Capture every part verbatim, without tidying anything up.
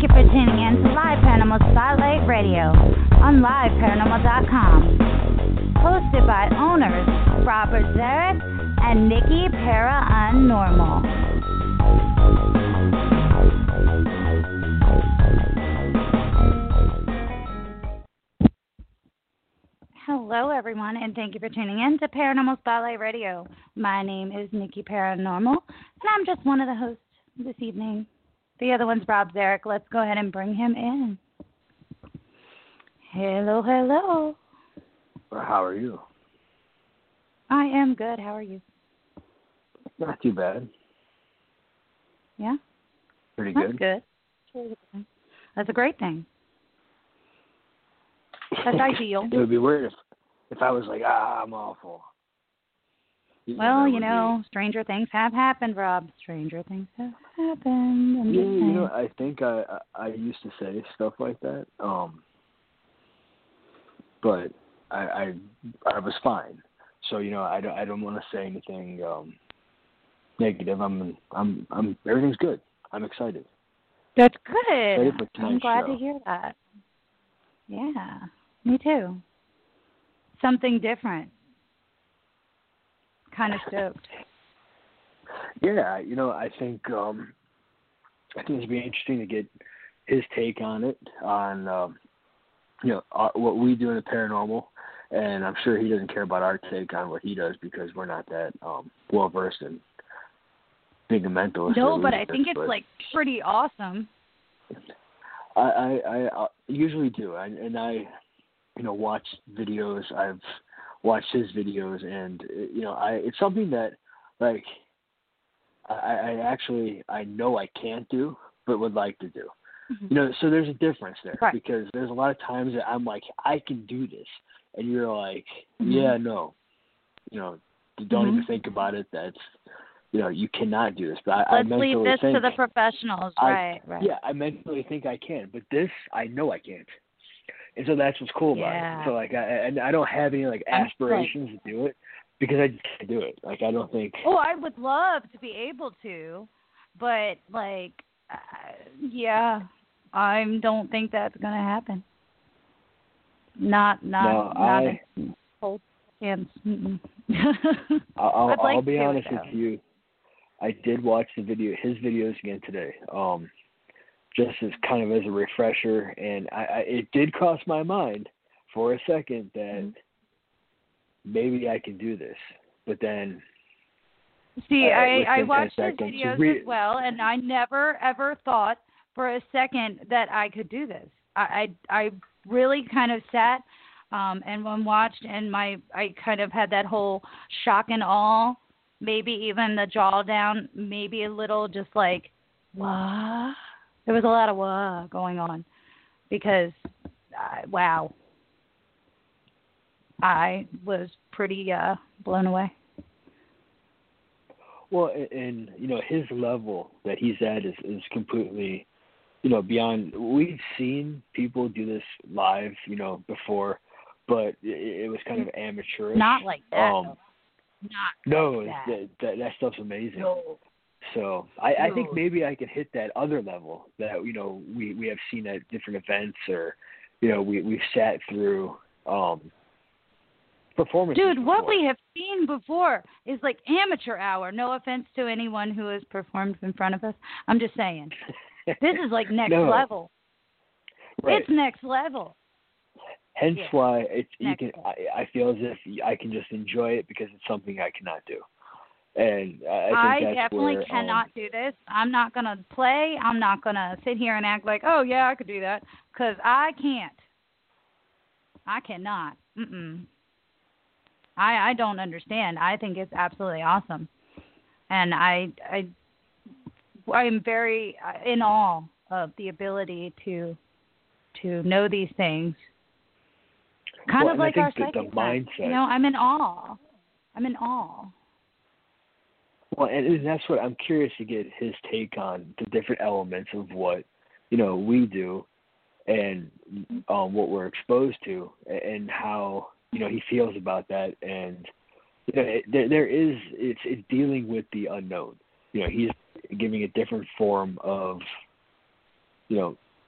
you for tuning in to Live Paranormal Spotlight Radio on live paranormal dot com. Hosted by owners Robert Zarek and Nikki Paranormal. Hello, everyone, and thank you for tuning in to Paranormal Spotlight Radio. My name is Nikki Paranormal, and I'm just one of the hosts this evening. The other one's Rob Zarek. Let's go ahead and bring him in. Hello, hello. How are you? I am good. How are you? Not too bad. Yeah? Pretty That's good. good. That's good. That's a great thing. That's ideal. It would be weird if, if I was like, ah, I'm awful. You well, know, you know, be... stranger things have happened, Rob. Stranger things have happened. I'm yeah, just you know, I think I, I I used to say stuff like that, um, but I, I I was fine. So you know, I don't I don't want to say anything um, negative. I'm I'm I'm everything's good. I'm excited. That's good. Excited I'm glad show. to hear that. Yeah, me too. Something different. Kind of stoked. Yeah, you know, I think um, I think it'd be interesting to get his take on it, on um, you know our, what we do in the paranormal, and I'm sure he doesn't care about our take on what he does because we're not that um, well versed in being a mentalist. No, but I think it's but like pretty awesome. I I, I, I usually do, I, and I you know watch videos. I've watched his videos, and you know I it's something that like. I, I actually, I know I can't do, but would like to do. Mm-hmm. You know, so there's a difference there right. because there's a lot of times that I'm like, I can do this. And you're like, mm-hmm. yeah, no. You know, don't mm-hmm. even think about it. That's, you know, you cannot do this. But I, Let's I mentally leave this think, to the professionals. I, right, right. Yeah, I mentally think I can. But this, I know I can't. And so that's what's cool yeah. about it. So, like, I, and I don't have any, like, aspirations like, to do it. Because I just can't do it. Like, I don't think... Oh, I would love to be able to. But, like, uh, yeah, I don't think that's going to happen. Not, not, no, not I, in full chance. I'll, I'd like I'll be to honest it, with you. I did watch the video, his videos again today, um, just as kind of as a refresher. And I, I it did cross my mind for a second that... Mm-hmm. maybe I can do this, but then. See, uh, I, I watched his seconds, videos re- as well, and I never ever thought for a second that I could do this. I I, I really kind of sat um, and when watched, and my I kind of had that whole shock and awe, maybe even the jaw down, maybe a little just like, what? There was a lot of what going on because, uh, wow. I was pretty uh, blown away. Well, and, and, you know, his level that he's at is, is completely, you know, beyond. We've seen people do this live, you know, before, but it, it was kind of amateurish. Not like that. Um, Not no, like that. That, that, that stuff's amazing. No. So I, no. I think maybe I can hit that other level that, you know, we, we have seen at different events or, you know, we, we've sat through um, – performances Dude, before. what we have seen before is like amateur hour. No offense to anyone who has performed in front of us. I'm just saying. This is like next no. level. Right. It's next level. Hence yeah. why it's you next can I, I feel as if I can just enjoy it because it's something I cannot do. And I, I think I that's definitely where, cannot um, do this. I'm not going to play. I'm not going to sit here and act like, oh, yeah, I could do that. Because I can't. I cannot. Mm-mm. I, I don't understand. I think it's absolutely awesome. And I, I, I'm very in awe of the ability to to know these things. Kind well, of like our psychic the mindset. You know, I'm in awe. I'm in awe. Well, and, and that's what I'm curious to get his take on the different elements of what, you know, we do and um, what we're exposed to and how, you know, he feels about that. And, you know, it, there, there is, it's, it's dealing with the unknown. You know, he's giving a different form of, you know,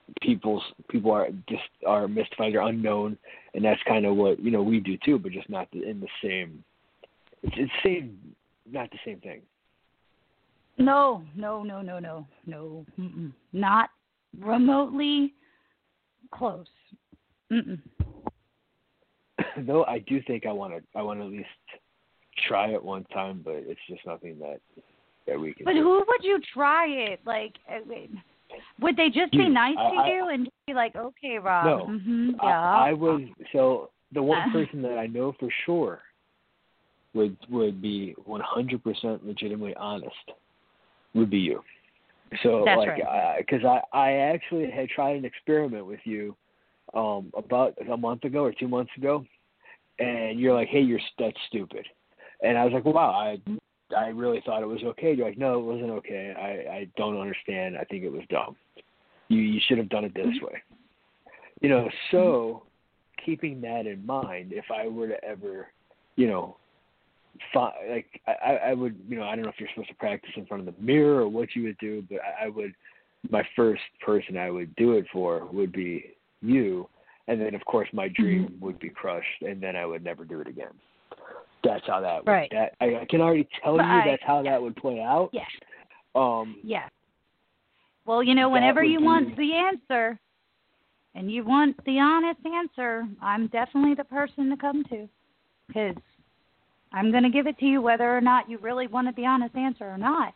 people's people are just are mystified or unknown, and that's kind of what you know we do too, but just not in the same. It's it's same, not the same thing. No, no, no, no, no, no, Mm-mm. Not remotely close. Mm-mm. Though I do think I want to I want to at least try it one time, but it's just nothing that that we can. But do. who would you try it? Like, I mean, would they just you, be nice I, to I, you and just be like, okay, Rob? No, Mm-hmm, yeah. I, I would. So the one Uh. person that I know for sure would would be one hundred percent legitimately honest would be you. So That's like, right. because I, I I actually had tried an experiment with you um about a month ago or two months ago, and you're like, hey, you're that's stupid, and I was like, wow, I I really thought it was okay. You're like, no, it wasn't okay. I I don't understand. I think it was dumb. You you should have done it this Mm-hmm. way. You know, so keeping that in mind, if I were to ever, you know, fi- like I, I would, you know, I don't know if you're supposed to practice in front of the mirror or what you would do, but I, I would, my first person I would do it for would be you, and then of course my dream Mm-hmm. would be crushed, and then I would never do it again. That's how that would. Right. That I, I can already tell But you I, that's how yeah. that would play out. Yeah. Um. Yeah. Well, you know, That whenever would you be- want the answer and you want the honest answer, I'm definitely the person to come to, because I'm going to give it to you whether or not you really wanted the honest answer or not.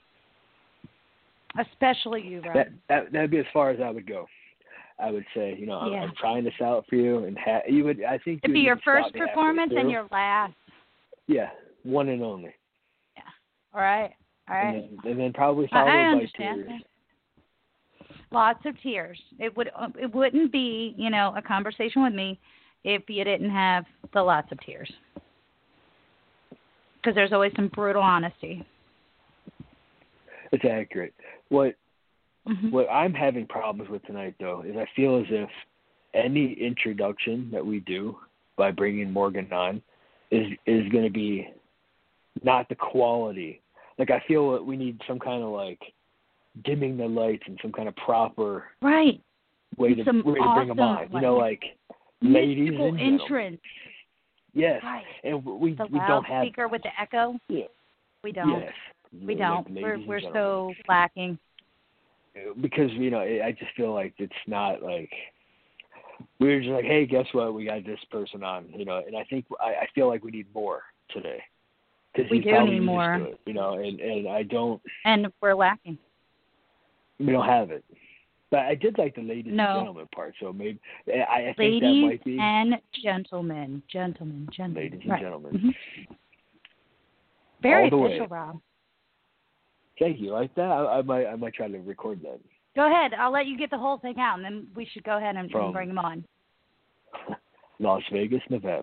Especially you, Rob. That that that'd be as far as I would go. I would say, you know, I'm, Yeah. I'm trying this out for you, and ha- you would. I think It'd you be would your even stop first me halfway performance and through. your last. Yeah, one and only. Yeah. All right. All right. And then, and then probably I, followed I by understand. tears. Lots of tears. It would. It wouldn't be, you know, a conversation with me if you didn't have the lots of tears. Because there's always some brutal honesty. It's accurate. What Mm-hmm. what I'm having problems with tonight, though, is I feel as if any introduction that we do by bringing Morgan on is is going to be not the quality. Like, I feel that we need some kind of like dimming the lights and some kind of proper Right. way to Some way to bring them awesome, on. You know, like ladies mystical and gentlemen. entrance. Yes, Right. and we The we don't have loudspeaker with the echo. yeah. We don't. Yes, We like don't. ladies We're and we're gentlemen. so lacking. Because you know I just feel like it's not like we were just like, hey, guess what? We got this person on, you know, and I think I, I feel like we need more today. Because We he's do probably need used more. to it, you know, and and I don't. And we're lacking. We don't have it. But I did like the ladies No. and gentlemen part, so maybe I, I think Ladies that might be and gentlemen. Gentlemen. Gentlemen. ladies and right. gentlemen. Mm-hmm. Very All the official, way. Rob. Thank you. Like that, I, I might I might try to record that. Go ahead. I'll let you get the whole thing out, and then we should go ahead and, From and bring him on. Las Vegas, Nevada.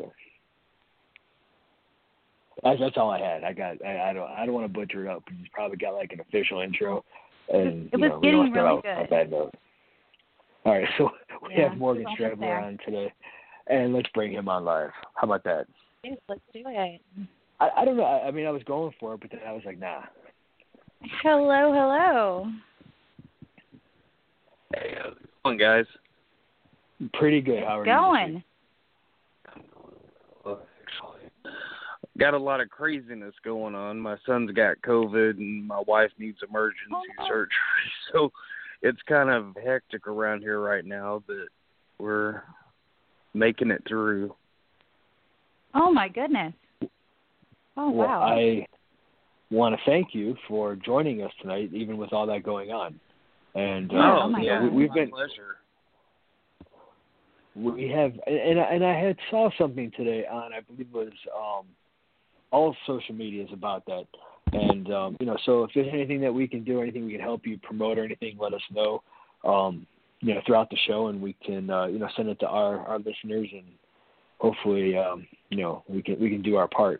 That's, that's all I had. I got. I, I don't. I don't want to butcher it up. He's probably got like an official intro, and It you was know, we don't getting start really out on a good. bad note. All right, so we Yeah, have Morgan he's almost Strebler there. on today, and let's bring him on live. How about that? Yes, let's do it. I, I don't know. I, I mean, I was going for it, but then I was like, nah. Hello, hello. Hey, how's it going, guys? Pretty good. How are you? Going. Well, actually, got a lot of craziness going on. My son's got COVID, and my wife needs emergency Oh. surgery. So it's kind of hectic around here right now, but we're making it through. Oh, my goodness. Oh, Well, wow. I want to thank you for joining us tonight, even with all that going on. And uh, Yeah, oh my you know, God. we, we've my been pleasure. we have, and I, and I had saw something today on, I believe it was um, all social medias about that. And um, you know, so if there's anything that we can do, anything we can help you promote or anything, let us know. Um, you know, throughout the show, and we can uh, you know send it to our, our listeners, and hopefully um, you know we can we can do our part.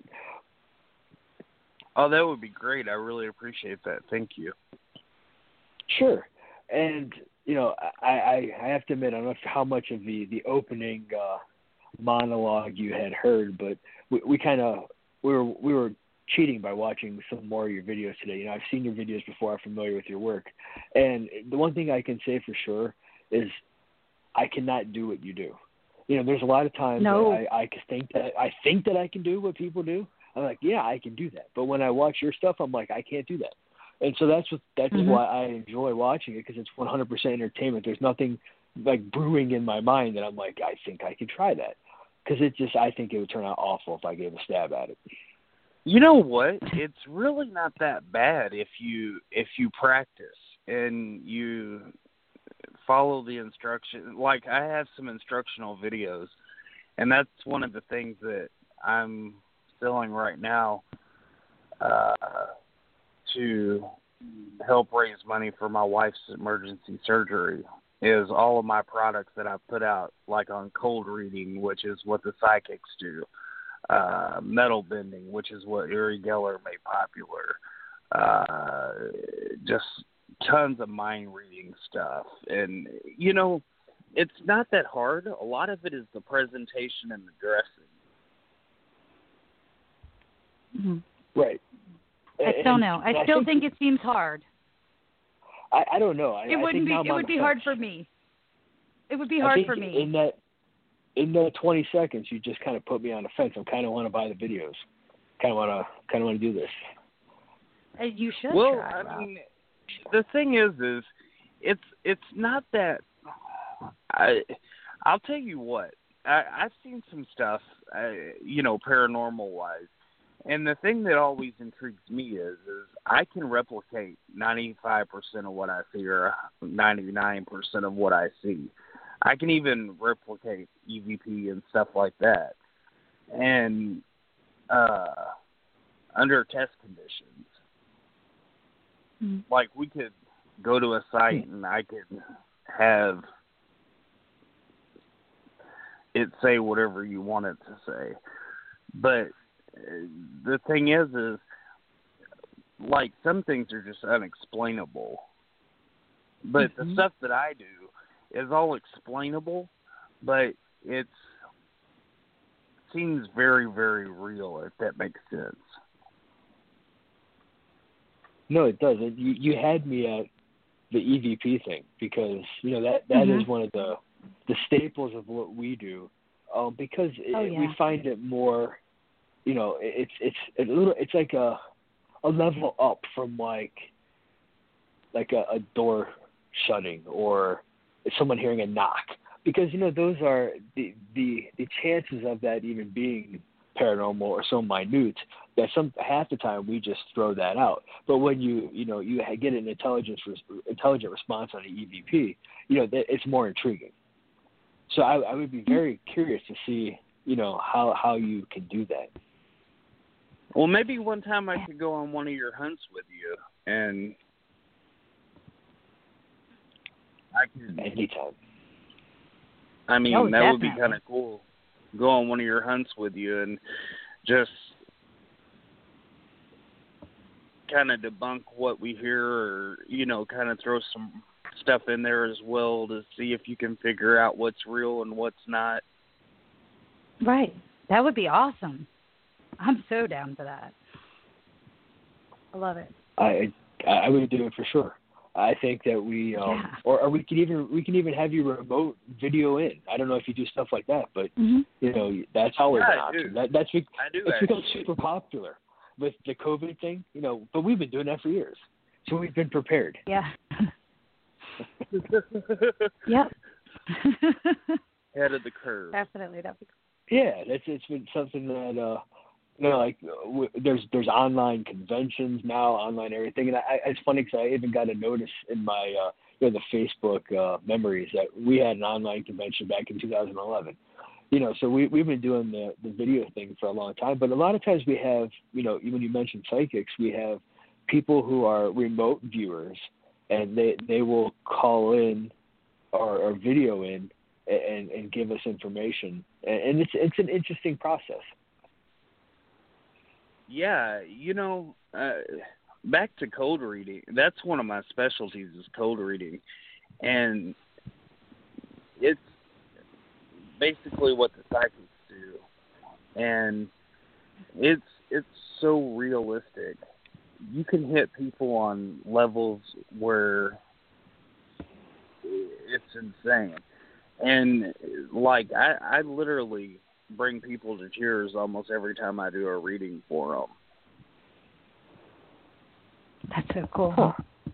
Oh, that would be great. I really appreciate that. Thank you. Sure. And, you know, I, I, I have to admit, I don't know how much of the, the opening uh, monologue you had heard, but we, we kind of, we were, we were cheating by watching some more of your videos today. You know, I've seen your videos before. I'm familiar with your work. And the one thing I can say for sure is I cannot do what you do. You know, there's a lot of times No. that I, I think that I think that I can do what people do. I'm like, yeah, I can do that. But when I watch your stuff, I'm like, I can't do that. And so that's what that's Mm-hmm. why I enjoy watching it, because it's one hundred percent entertainment. There's nothing like brewing in my mind that I'm like, I think I can try that, because it just I think it would turn out awful if I gave a stab at it. You know what? It's really not that bad if you if you practice and you follow the instruction. Like, I have some instructional videos, and that's one of the things that I'm selling right now uh, to help raise money for my wife's emergency surgery, is all of my products that I've put out, like on cold reading, which is what the psychics do, uh, metal bending, which is what Uri Geller made popular, uh, just tons of mind reading stuff. And, you know, it's not that hard. A lot of it is the presentation and the dressing. Mm-hmm. Right. I And- still know. I and still think, think it seems hard. I, I don't know. I, It I wouldn't think be. now I'm It on would the be hard fence. for me. It would be I hard think for me. In that, in that twenty seconds, you just kind of put me on the fence. I kind of want to buy the videos. Kind of want to, kind of want to do this. Uh, You should Well, try. I Rob. mean, the thing is, is it's it's not that. I I'll tell you what. I, I've seen some stuff, uh, you know, paranormal wise, and the thing that always intrigues me is, is I can replicate ninety-five percent of what I see, or ninety-nine percent of what I see. I can even replicate E V P and stuff like that, and uh, under test conditions. Mm-hmm. Like, we could go to a site and I could have it say whatever you want it to say. But uh, the thing is, is like, some things are just unexplainable. But Mm-hmm. the stuff that I do is all explainable, but it seems very, very real, if that makes sense. No, it does. It, you you had me at the E V P thing, because you know that that Mhm. is one of the the staples of what we do, um, because it, Oh, yeah. we find it more, you know, it, it's it's a little it's like a a level up from like like a, a door shutting or someone hearing a knock, because you know those are the the the chances of that even being paranormal or so minute that some half the time we just throw that out. But when you you know you get an intelligence intelligent response on an E V P, you know that it's more intriguing. So I, I would be very curious to see you know how how you can do that. Well, maybe one time I could go on one of your hunts with you, and I could. Anytime. I mean, Oh, that would be definitely. kind of cool. Go on one of your hunts with you and just kind of debunk what we hear, or, you know, kind of throw some stuff in there as well to see if you can figure out what's real and what's not. Right. That would be awesome. I'm so down for that. I love it. I I would do it for sure. I think that we, um, Yeah. or, or we could even we can even have you remote video in. I don't know if you do stuff like that, but Mm-hmm. you know that's always Yeah, an I option. do. That that's be- I do, it's become actually. super popular with the COVID thing, you know. But we've been doing that for years, so we've been prepared. Yeah. Yep. Head of the curve. Definitely. That'd be Yeah, that's it's been something that uh, you know, like w- there's there's online conventions now, online everything, and I, it's funny because I even got a notice in my uh, you know the Facebook uh, memories that we had an online convention back in two thousand eleven. You know, so we we've been doing the the video thing for a long time, but a lot of times we have, you know, when you mention psychics, we have people who are remote viewers, and they they will call in or, or video in and and give us information, and it's it's an interesting process. Yeah, you know, uh, back to cold reading. That's one of my specialties is cold reading, and it's basically what the psychics do, and it's it's so realistic. You can hit people on levels where it's insane. And like I, I literally bring people to tears almost every time I do a reading for them. That's so cool. Huh.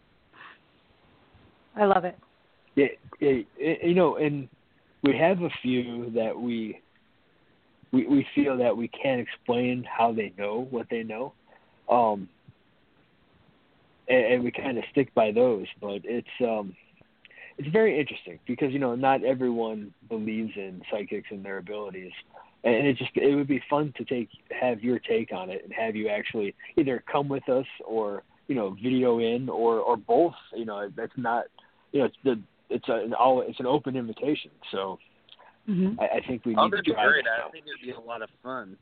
I love it. Yeah, yeah, you know, and we have a few that we we we feel that we can't explain how they know what they know, um, and, and we kind of stick by those. But it's um, it's very interesting because you know not everyone believes in psychics and their abilities, and it just it would be fun to take have your take on it and have you actually either come with us or you know video in or or both. You know that's not you know it's the it's a, an all it's an open invitation. So. Mm-hmm. I, I think we need oh, that'd to be try great. that. I think it'd be a lot of fun.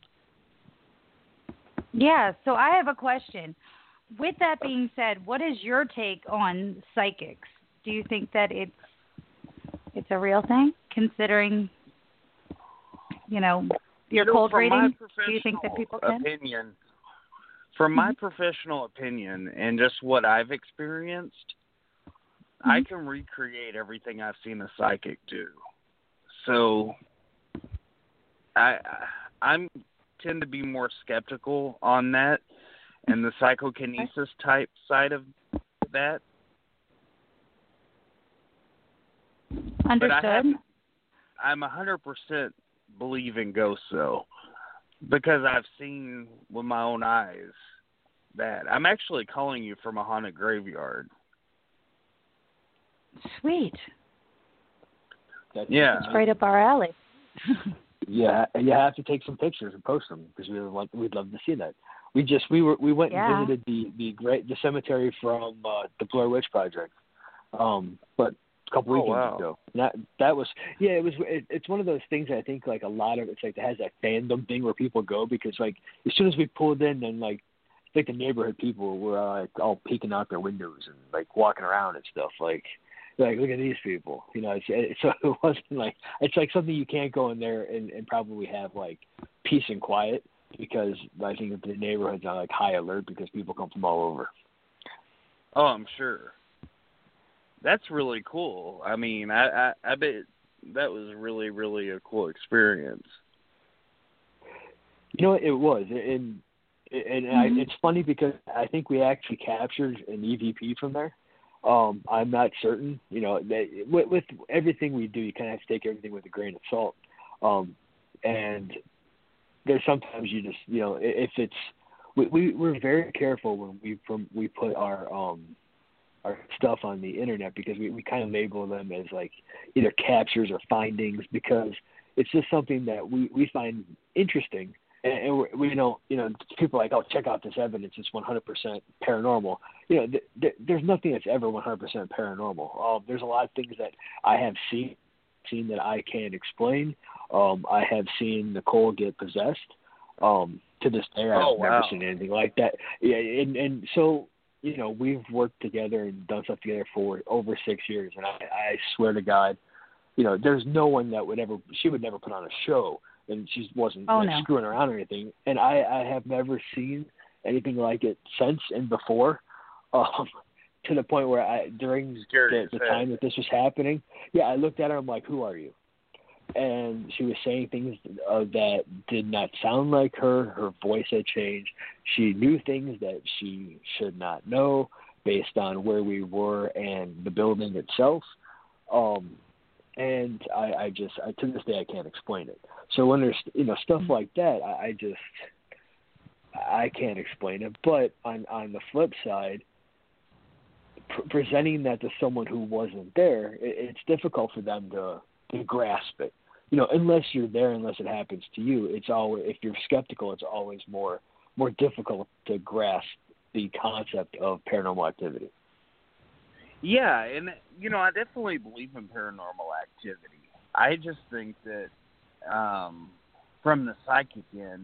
Yeah, so I have a question. With that being said, what is your take on psychics? Do you think that it's it's a real thing, considering, you know, your you know, cold from reading? My Do you think that people can? Opinion, from my mm-hmm. professional opinion and just what I've experienced, mm-hmm. I can recreate everything I've seen a psychic do. So, I I'm tend to be more skeptical on that, and the psychokinesis type side of that. Understood. But I have, I'm a hundred percent believe in ghosts though, because I've seen with my own eyes that. I'm actually calling you from a haunted graveyard. Sweet. That's, yeah, it's right up our alley. yeah, you have to take some pictures and post them because we would we'd love to see that. We just we were we went yeah. and visited the the great the cemetery from uh, the Blair Witch Project, um, but a couple oh, weekends wow. ago. And that that was yeah, it was. It, it's one of those things that I think like a lot of it's like it has that fandom thing where people go because like as soon as we pulled in, then like I think the neighborhood people were uh, like all peeking out their windows and like walking around and stuff like. Like, look at these people, you know. It's, it, so it wasn't like it's like something you can't go in there and, and probably have like peace and quiet because I think the neighborhood's on like high alert because people come from all over. Oh, I'm sure. That's really cool. I mean, I I, I bet that was really really a cool experience. You know, it was, and and mm-hmm. I, it's funny because I think we actually captured an E V P from there. Um, I'm not certain, you know, that with, with everything we do, you kind of have to take everything with a grain of salt. Um, and there's sometimes you just, you know, if it's, we, we we're very careful when we from we put our um our stuff on the internet because we, we kind of label them as like either captures or findings because it's just something that we, we find interesting. And, and we're, we don't, you know, people are like, oh, check out this evidence. It's one hundred percent paranormal. You know, th- th- there's nothing that's ever one hundred percent paranormal. Um, there's a lot of things that I have seen, seen that I can't explain. Um, I have seen Nicole get possessed. Um, to this day, I've oh, never wow. seen anything like that. Yeah, and, and so, you know, we've worked together and done stuff together for over six years. And I, I swear to God, you know, there's no one that would ever, she would never put on a show. And she wasn't oh, like, no. screwing around or anything. And I, I have never seen anything like it since and before, um, to the point where I during the, the time that this was happening, yeah, I looked at her. I'm like, "Who are you?" And she was saying things uh, that did not sound like her. Her voice had changed. She knew things that she should not know based on where we were and the building itself. Um, And I, I just, I, to this day, I can't explain it. So when there's, you know, stuff like that, I, I just, I can't explain it. But on, on the flip side, pr- presenting that to someone who wasn't there, it, it's difficult for them to, to grasp it. You know, unless you're there, unless it happens to you, it's always, if you're skeptical, it's always more, more difficult to grasp the concept of paranormal activity. Yeah, and, you know, I definitely believe in paranormal activity. I just think that um, from the psychic end,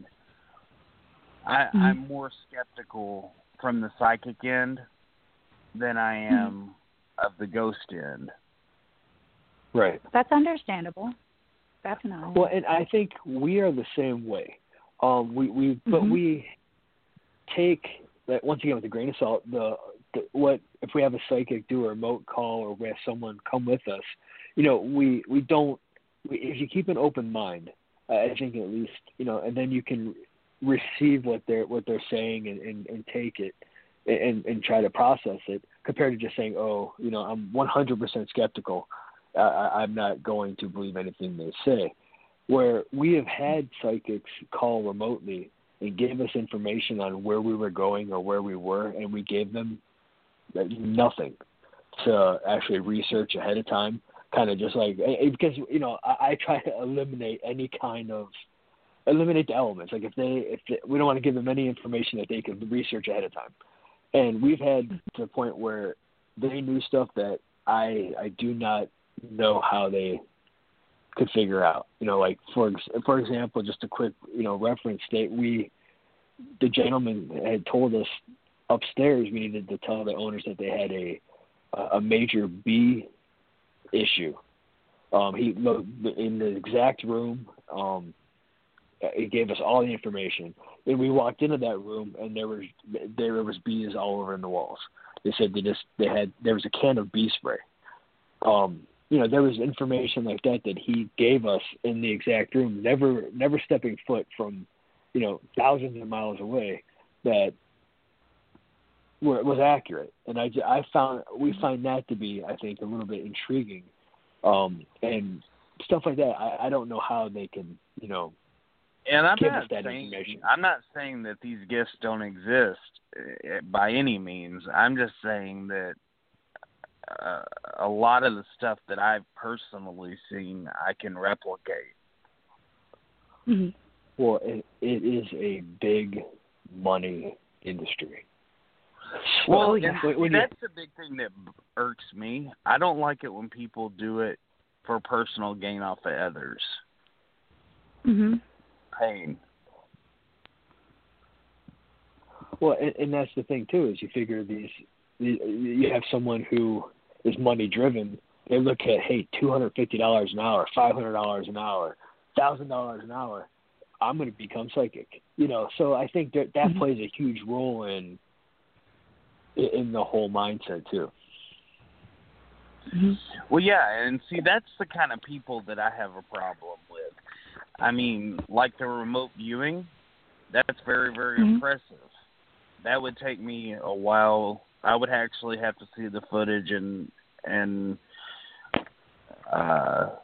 I, mm-hmm. I'm more skeptical from the psychic end than I am mm-hmm. of the ghost end. Right. That's understandable. Definitely. Well, and I think we are the same way. Um, we, we, mm-hmm. But we take that, once again, with a grain of salt, the th- what if we have a psychic do a remote call or we have someone come with us, you know, we we don't. We, if you keep an open mind, uh, I think at least, you know, and then you can receive what they're what they're saying and, and, and take it and, and try to process it, compared to just saying, oh, you know, I'm one hundred percent skeptical. Uh, I, I'm not going to believe anything they say. Where we have had psychics call remotely and give us information on where we were going or where we were, and we gave them nothing to actually research ahead of time, kind of just like, because, you know, I, I try to eliminate any kind of, eliminate the elements. Like if they, if they, we don't want to give them any information that they could research ahead of time. And we've had to the point where they knew stuff that I, I do not know how they could figure out, you know, like for for example, just a quick, you know, reference that we, the gentleman had told us upstairs we needed to tell the owners that they had a a major bee issue. Um, he in the exact room. Um, he gave us all the information, and we walked into that room, and there was there was bees all over in the walls. They said they just they had there was a can of bee spray. Um, You know, there was information like that that he gave us in the exact room, never never stepping foot from, you know, thousands of miles away, that were, was accurate. And I, I found, we find that to be, I think, a little bit intriguing. Um, and stuff like that, I, I don't know how they can, you know, and I'm give not us that saying, information. I'm not saying that these gifts don't exist uh, by any means. I'm just saying that Uh, a lot of the stuff that I've personally seen, I can replicate. Mm-hmm. Well, it, it is a big money industry. Well, so, and when, when that's you, the big thing that irks me. I don't like it when people do it for personal gain off of others. Mm-hmm. Pain. Well, and, and that's the thing too, is you figure these, you have someone who is money driven. They look at, hey, two hundred fifty dollars an hour, five hundred dollars an hour, one thousand dollars an hour. I'm going to become psychic. You know, so I think that that Mm-hmm. plays a huge role in in the whole mindset too. Mm-hmm. Well, yeah, and see, that's the kind of people that I have a problem with. I mean, like the remote viewing, that's very, very Mm-hmm. impressive. That would take me a while. I would actually have to see the footage and and uh,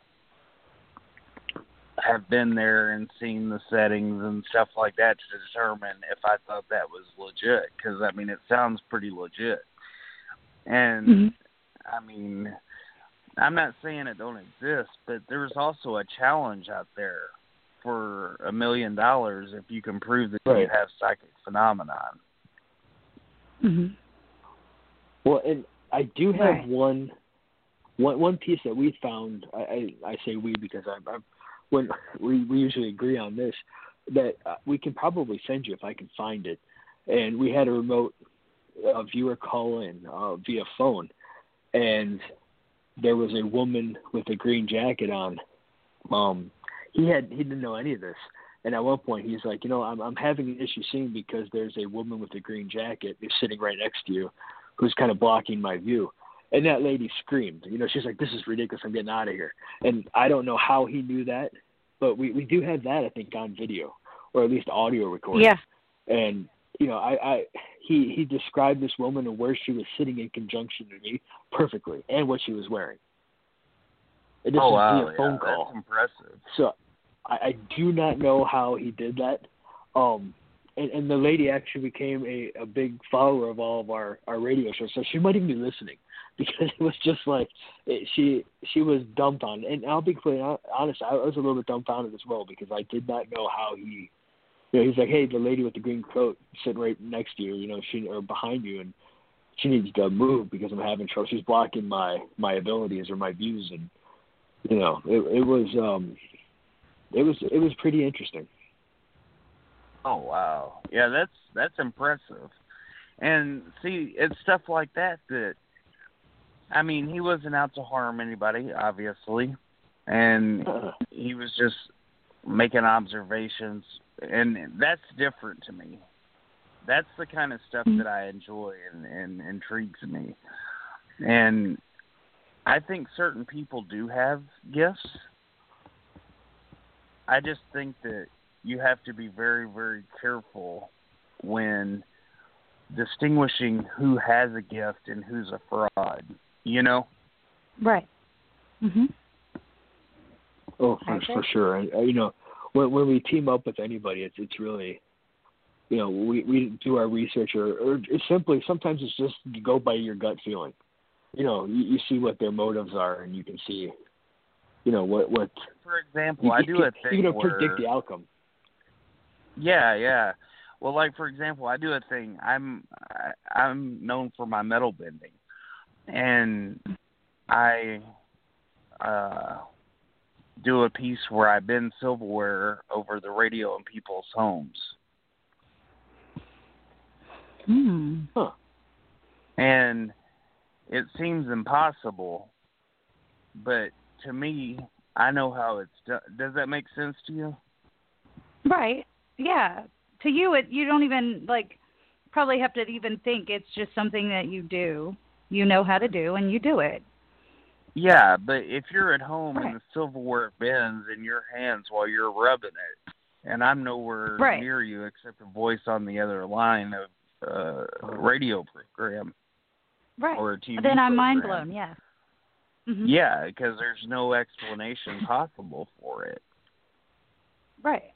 have been there and seen the settings and stuff like that to determine if I thought that was legit. Because, I mean, it sounds pretty legit. And, Mm-hmm. I mean, I'm not saying it don't exist, but there's also a challenge out there for a million dollars if you can prove that Right. you have psychic phenomenon. Mm-hmm. Well, and I do have Right. one, one one piece that we found. I, I, I say we because I'm, I'm when we, we usually agree on this, that uh, we can probably send you if I can find it. And we had a remote uh, viewer call in uh, via phone, and there was a woman with a green jacket on. Um, he had he didn't know any of this, and at one point he's like, you know, I'm I'm having an issue seeing because there's a woman with a green jacket who's sitting right next to you, who's kind of blocking my view. And that lady screamed. You know, she's like, this is ridiculous. I'm getting out of here. And I don't know how he knew that, but we, we do have that, I think, on video, or at least audio recording. Yeah. And, you know, I, I he, he described this woman and where she was sitting in conjunction to me perfectly, and what she was wearing. And this oh, is wow. via phone yeah, call. That's impressive. So I, I do not know how he did that. Um, and, and the lady actually became a, a big follower of all of our, our radio shows. So she might even be listening, because it was just like it, she she was dumbfounded. And I'll be completely honest, I was a little bit dumbfounded as well, because I did not know how he, you know, he's like, hey, the lady with the green coat sitting right next to you, you know, she or behind you, and she needs to move because I'm having trouble. She's blocking my, my abilities or my views. And, you know, it, it was um, it was it was pretty interesting. Oh, wow. Yeah, that's that's impressive. And see, it's stuff like that that, I mean, he wasn't out to harm anybody, obviously, and he was just making observations, and that's different to me. That's the kind of stuff Mm-hmm. that I enjoy and, and intrigues me. And I think certain people do have gifts. I just think that you have to be very, very careful when distinguishing who has a gift and who's a fraud, you know? Right. Mhm. Oh, for, Okay. for sure. And, uh, you know, when when we team up with anybody, it's it's really, you know, we, we do our research, or, or it's simply, sometimes it's just you go by your gut feeling. You know, you, you see what their motives are, and you can see, you know, what what. For example, You, I you do can, a thing you can where, predict the outcome. Yeah, yeah. Well, like for example, I do a thing. I'm I, I'm known for my metal bending, and I uh, do a piece where I bend silverware over the radio in people's homes. Hmm. Huh. And it seems impossible, but to me, I know how it's done. Does that make sense to you? Right. Yeah. To you, it you don't even like probably have to even think. It's just something that you do. You know how to do, and you do it. Yeah, but if you're at home Right. and the silverware bends in your hands while you're rubbing it, and I'm nowhere Right. near you except a voice on the other line of uh, a radio program Right. or a T V Then I'm program. mind blown. Yes. Mhm. Yeah, because there's no explanation possible for it. Right.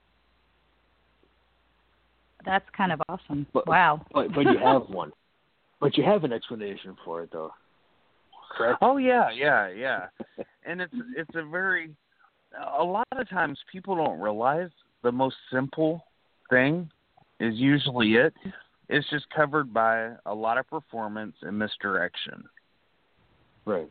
That's kind of awesome. But, Wow. But but you have one. But you have an explanation for it, though. Correct? Oh yeah, yeah, yeah. And it's it's a very a lot of times people don't realize the most simple thing is usually it. It's just covered by a lot of performance and misdirection. Right.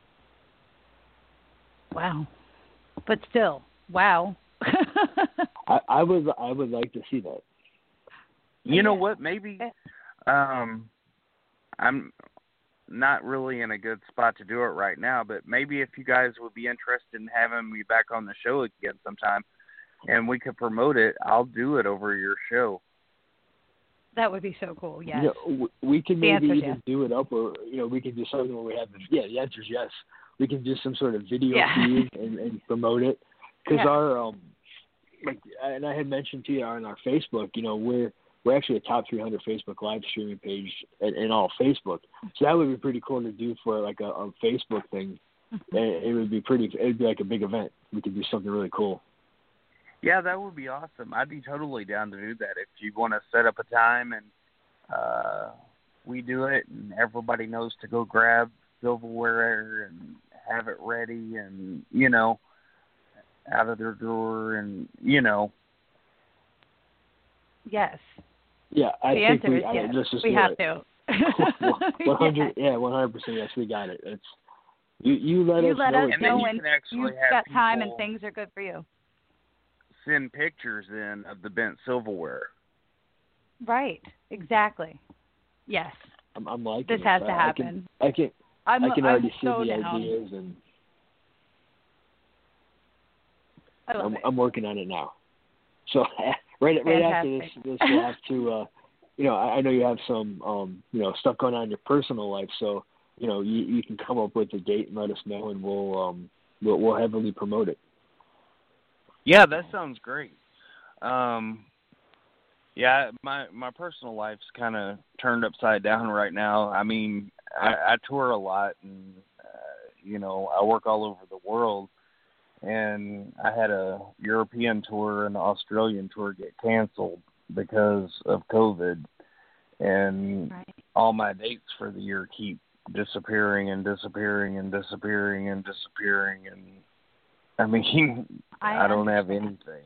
Wow. But still, wow. I, I would I would like to see that. You know Yeah. what? Maybe um, I'm not really in a good spot to do it right now, but maybe if you guys would be interested in having me back on the show again sometime and we could promote it, I'll do it over your show. That would be so cool. Yes. You know, w- we can The maybe answer's even yes. do it up, or you know, we can do something where we have the yeah. The answer is yes. We can do some sort of video Yeah. feed and, and promote it, because Yeah. our um, like, and I had mentioned to you on our Facebook, you know, we're we're actually a top three hundred Facebook live streaming page in, in all Facebook. So that would be pretty cool to do for like a, a Facebook thing. Mm-hmm. And it would be pretty. It would be like a big event. We could do something really cool. Yeah, that would be awesome. I'd be totally down to do that if you want to set up a time and uh, we do it and everybody knows to go grab silverware and have it ready and, you know, out of their drawer and, you know. Yes. Yeah, I The think answer we. is I, yes. let's just We do have it. to. One hundred, yeah, one hundred percent. Yes, we got it. It's you. You let You us let know. us And then know you when can actually you've have got time and people things are good for you. send pictures in of the bent silverware. Right. Exactly. Yes. I'm, I'm liking This it. has I, to I can. happen. I can. I'm, I can I'm already see so the down. ideas, and I love I'm, it. I'm working on it now. So right, right after this, Fantastic. this we'll have to. Uh, you know, I, I know you have some, um, you know, stuff going on in your personal life. So you know, you, you can come up with a date and let us know, and we'll um, we'll, we'll heavily promote it. Yeah, that sounds great. Um, yeah, my my personal life's kind of turned upside down right now. I mean, I, I tour a lot, and uh, you know, I work all over the world. And I had a European tour and an Australian tour get canceled because of COVID, and Right. all my dates for the year keep disappearing and disappearing and disappearing and disappearing, and I mean, I I don't have understand. anything.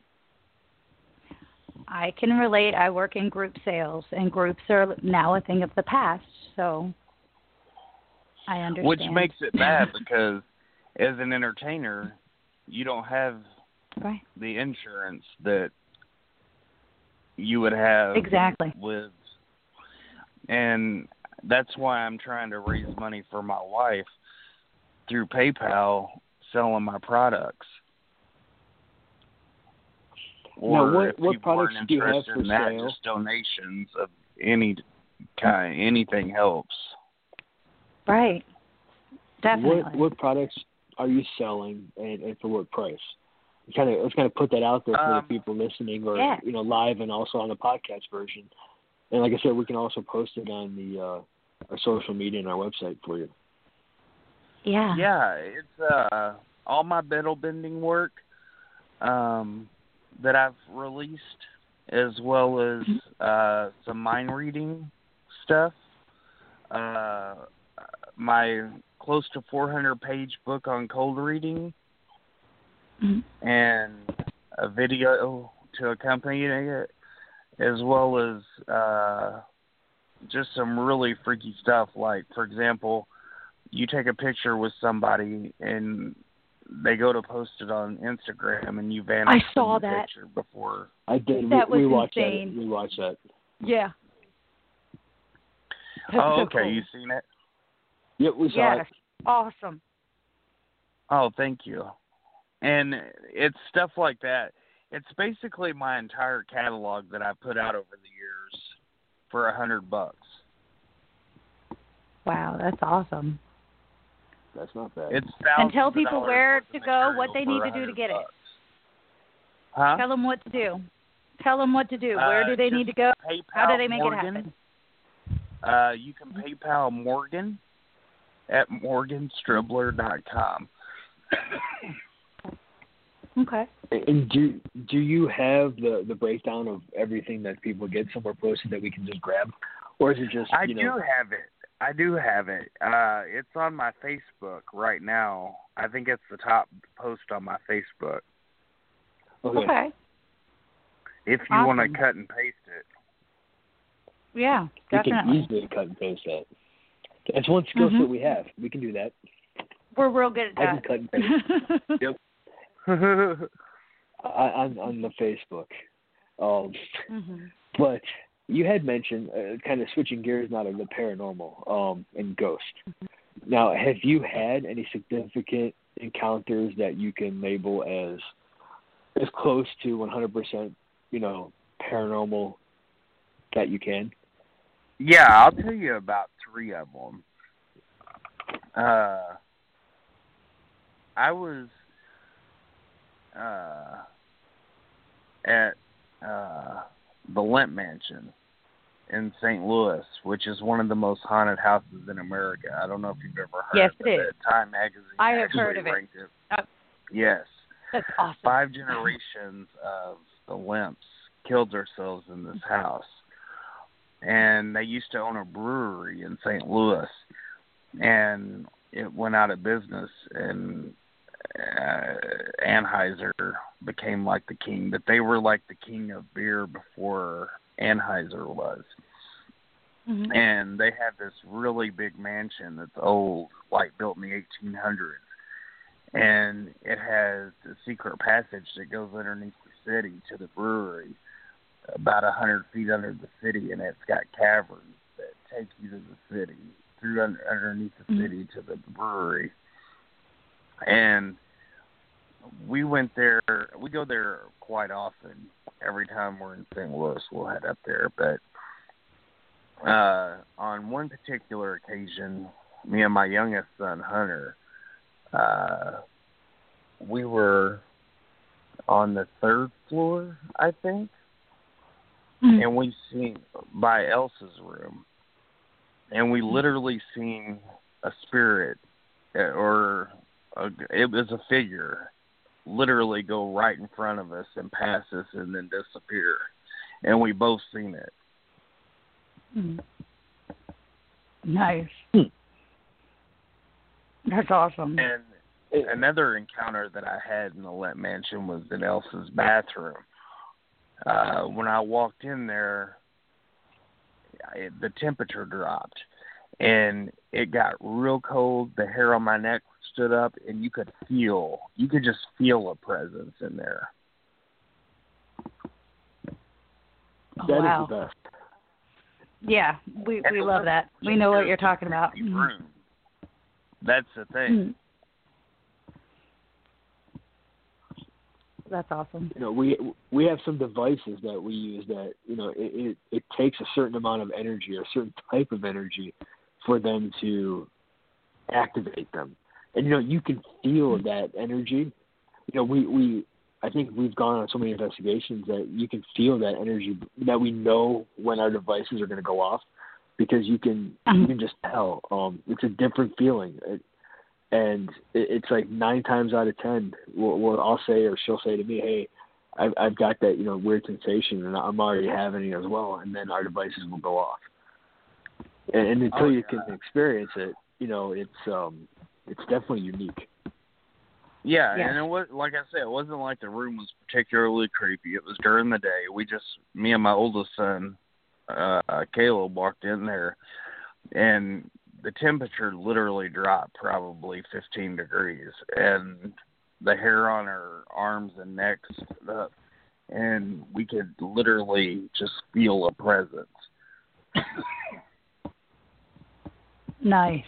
I can relate. I work in group sales, and groups are now a thing of the past. So I understand. Which makes it bad because as an entertainer, you don't have right. the insurance that you would have Exactly. with, and that's why I'm trying to raise money for my wife through PayPal selling my products. Or now, what if what people products aren't do you have interested for in that, sale? just donations of any kind, anything helps. Right. Definitely. What what products are you selling, and, and for what price? Kind of let's kind of put that out there for Um, the people listening, or yeah. you know, live and also on the podcast version. And like I said, we can also post it on the uh, our social media and our website for you. Yeah. Yeah, it's uh, all my beetle bending work um, that I've released, as well as uh, some mind reading stuff. Uh, my close to four hundred page book on cold reading, Mm-hmm. and a video to accompany it, as well as uh, just some really freaky stuff. Like, for example, you take a picture with somebody and they go to post it on Instagram, and you vanish I saw from the that. picture before. I did. That we, we was watched insane. that. We watched that. Yeah. That's Oh, so okay. cool. You seen it? Yep, we saw Yes. it. Awesome. Oh, thank you. And it's stuff like that. It's basically my entire catalog that I put out over the years for a hundred bucks. Wow, that's awesome. That's not bad. It's And tell thousands of people dollars where worth to of go, what material they for need to a do to hundred get it. bucks. Huh? Tell them what to do. Tell them what to do. Where Uh, do they just need to go? PayPal How do they make Morgan. it happen? Uh, you can PayPal Morgan at morgan stribler dot com. Okay. And do do you have the, the breakdown of everything that people get somewhere posted that we can just grab, or is it just I you do know? have it. I do have it. Uh, it's on my Facebook right now. I think it's the top post on my Facebook. Okay. Okay. If you want Awesome. to cut and paste it. Yeah, We definitely. can easily cut and paste that. That's one skill Mhm. set we have. We can do that. We're real good at I can that. cut and paste. Yep. on on the Facebook. Um, hmm but you had mentioned uh, kind of switching gears now to the paranormal um, and ghost. Now, have you had any significant encounters that you can label as as close to one hundred percent, you know, paranormal that you can? Yeah, I'll tell you about three of them. Uh, I was uh, at uh, the Lemp Mansion in Saint Louis, which is one of the most haunted houses in America. I don't know if you've ever heard Yes, of it it. is. Time Magazine I have actually heard of it. ranked it. Uh, Yes. That's awesome. Five generations of the Lemps killed themselves in this house. And they used to own a brewery in Saint Louis. And it went out of business, and uh, Anheuser became like the king. But they were like the king of beer before Anheuser was. Mm-hmm. And they have this really big mansion that's old, like built in the eighteen hundreds. And it has a secret passage that goes underneath the city to the brewery, about a hundred feet under the city, and it's got caverns that take you to the city, through under, underneath the Mm-hmm. city to the brewery. And we went there. We go there quite often. Every time we're in Saint Louis, we'll head up there. But uh, on one particular occasion, me and my youngest son, Hunter, uh, we were on the third floor, I think, Mm-hmm. and we seen by Elsa's room, and we literally seen a spirit, or a, it was a figure, literally go right in front of us and pass us and then disappear, and we both seen it. Mm-hmm. Nice. Hmm. That's awesome. And another encounter that I had in the Lemp Mansion was in Elsa's bathroom. Uh, when I walked in there, it, the temperature dropped, and it got real cold. The hair on my neck stood up, and you could feel, you could just feel a presence in there. Oh, That is wow. the best. Yeah, we And we the love room that. was We know what just you're a talking about. creepy room. That's the thing. Mm-hmm. That's awesome. You know, we we have some devices that we use that, you know, it, it, it takes a certain amount of energy or a certain type of energy for them to activate them. And, you know, you can feel that energy. You know, we, we I think we've gone on so many investigations that you can feel that energy, that we know when our devices are going to go off, because you can you can just tell. Um, it's a different feeling. It, And it's like nine times out of ten, what we'll, I'll say or she'll say to me, "Hey, I've, I've got that, you know, weird sensation, and I'm already having it as well." And then our devices will go off. And, and until oh, you yeah. can experience it, you know, it's um, it's definitely unique. Yeah, Yeah. and it was, like I said, it wasn't like the room was particularly creepy. It was during the day. We just, me and my oldest son, uh, Caleb, walked in there, and the temperature literally dropped probably fifteen degrees, and the hair on her arms and neck stood up, and we could literally just feel a presence. Nice.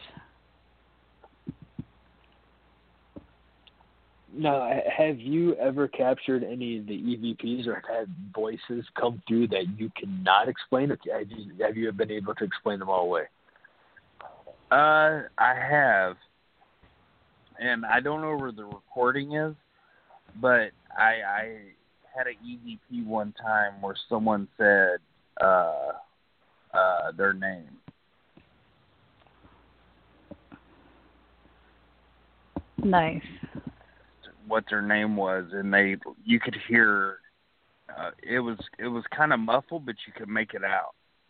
Now, have you ever captured any of the E V Ps or had voices come through that you cannot explain? Or have you, have you been able to explain them all away? Uh, I have, and I don't know where the recording is, but I, I had an E V P one time where someone said uh, uh, their name. Nice. What their name was, and they you could hear uh, it was it was kind of muffled, but you could make it out.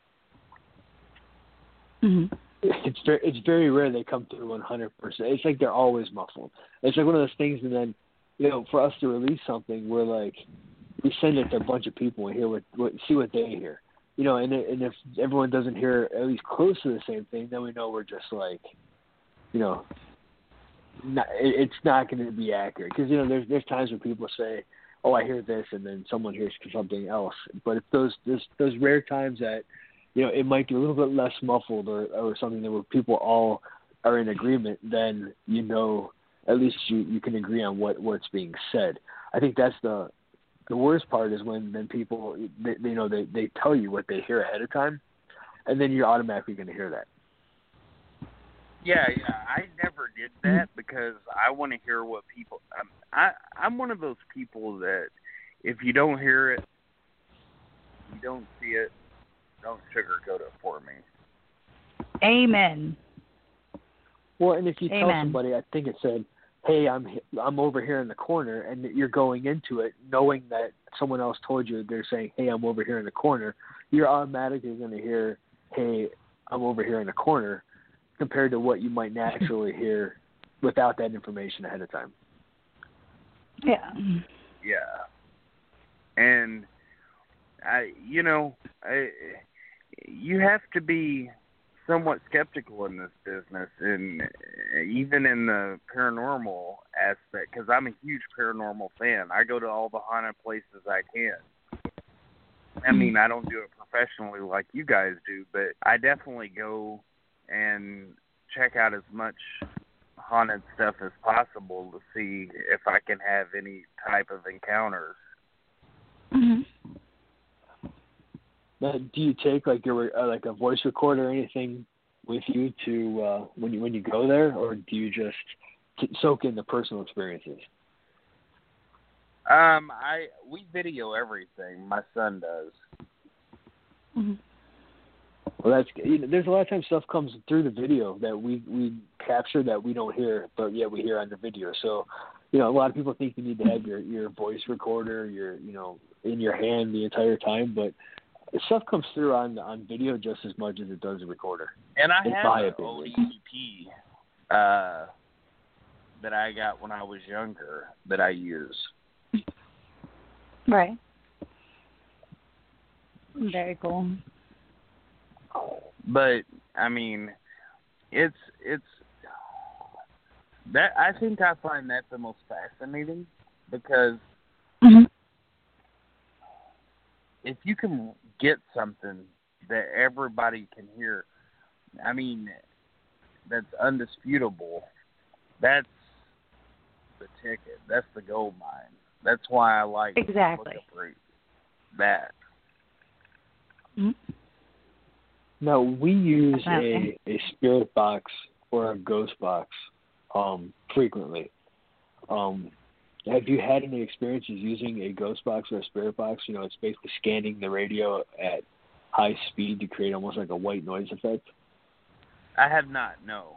Mm-hmm. It's very it's very rare they come through one hundred percent. It's like they're always muffled. It's like one of those things, and then, you know, for us to release something, we're like, we send it to a bunch of people and hear what, what see what they hear. You know, and and if everyone doesn't hear at least close to the same thing, then we know we're just like, you know, not, it, it's not going to be accurate. Because, you know, there's there's times when people say, "Oh, I hear this," and then someone hears something else. But if those those those rare times that, you know, it might be a little bit less muffled or, or something that where people all are in agreement, then, you know, at least you, you can agree on what, what's being said. I think that's the the worst part is when then people, they, you know, they, they tell you what they hear ahead of time, and then you're automatically going to hear that. Yeah, yeah, I never did that because I want to hear what people. Um, I I'm one of those people that if you don't hear it, you don't see it, don't sugarcoat it for me. Amen. Well, and if you tell Amen. somebody, I think it said, "Hey, I'm I'm over here in the corner," and you're going into it knowing that someone else told you, they're saying, "Hey, I'm over here in the corner," you're automatically going to hear, "Hey, I'm over here in the corner," compared to what you might naturally hear without that information ahead of time. Yeah. Yeah, and I, you know, I, you have to be somewhat skeptical in this business, and even in the paranormal aspect, because I'm a huge paranormal fan. I go to all the haunted places I can. I mean, I don't do it professionally like you guys do, but I definitely go and check out as much haunted stuff as possible to see if I can have any type of encounters. Mm-hmm. Now, do you take like your uh, like a voice recorder or anything with you to uh, when you when you go there, or do you just t- soak in the personal experiences? Um, I we video everything. My son does. Mm-hmm. Well, that's you know, there's a lot of times stuff comes through the video that we we capture that we don't hear, but yet we hear on the video. So, you know, a lot of people think you need to have your, your voice recorder, your you know, in your hand the entire time, but stuff comes through on on video just as much as it does a recorder. And I in have my an opinion. old E V P uh, that I got when I was younger that I use. Right. Very cool. But I mean, it's it's that I think I find that the most fascinating because Mm-hmm. if you can get something that everybody can hear, I mean, that's undisputable, that's the ticket. That's the gold mine. That's why I like exactly looking for that. Mm-hmm. Now, we use Okay. a, a spirit box or a ghost box um, frequently. Um, have you had any experiences using a ghost box or a spirit box? You know, it's basically scanning the radio at high speed to create almost like a white noise effect. I have not, no.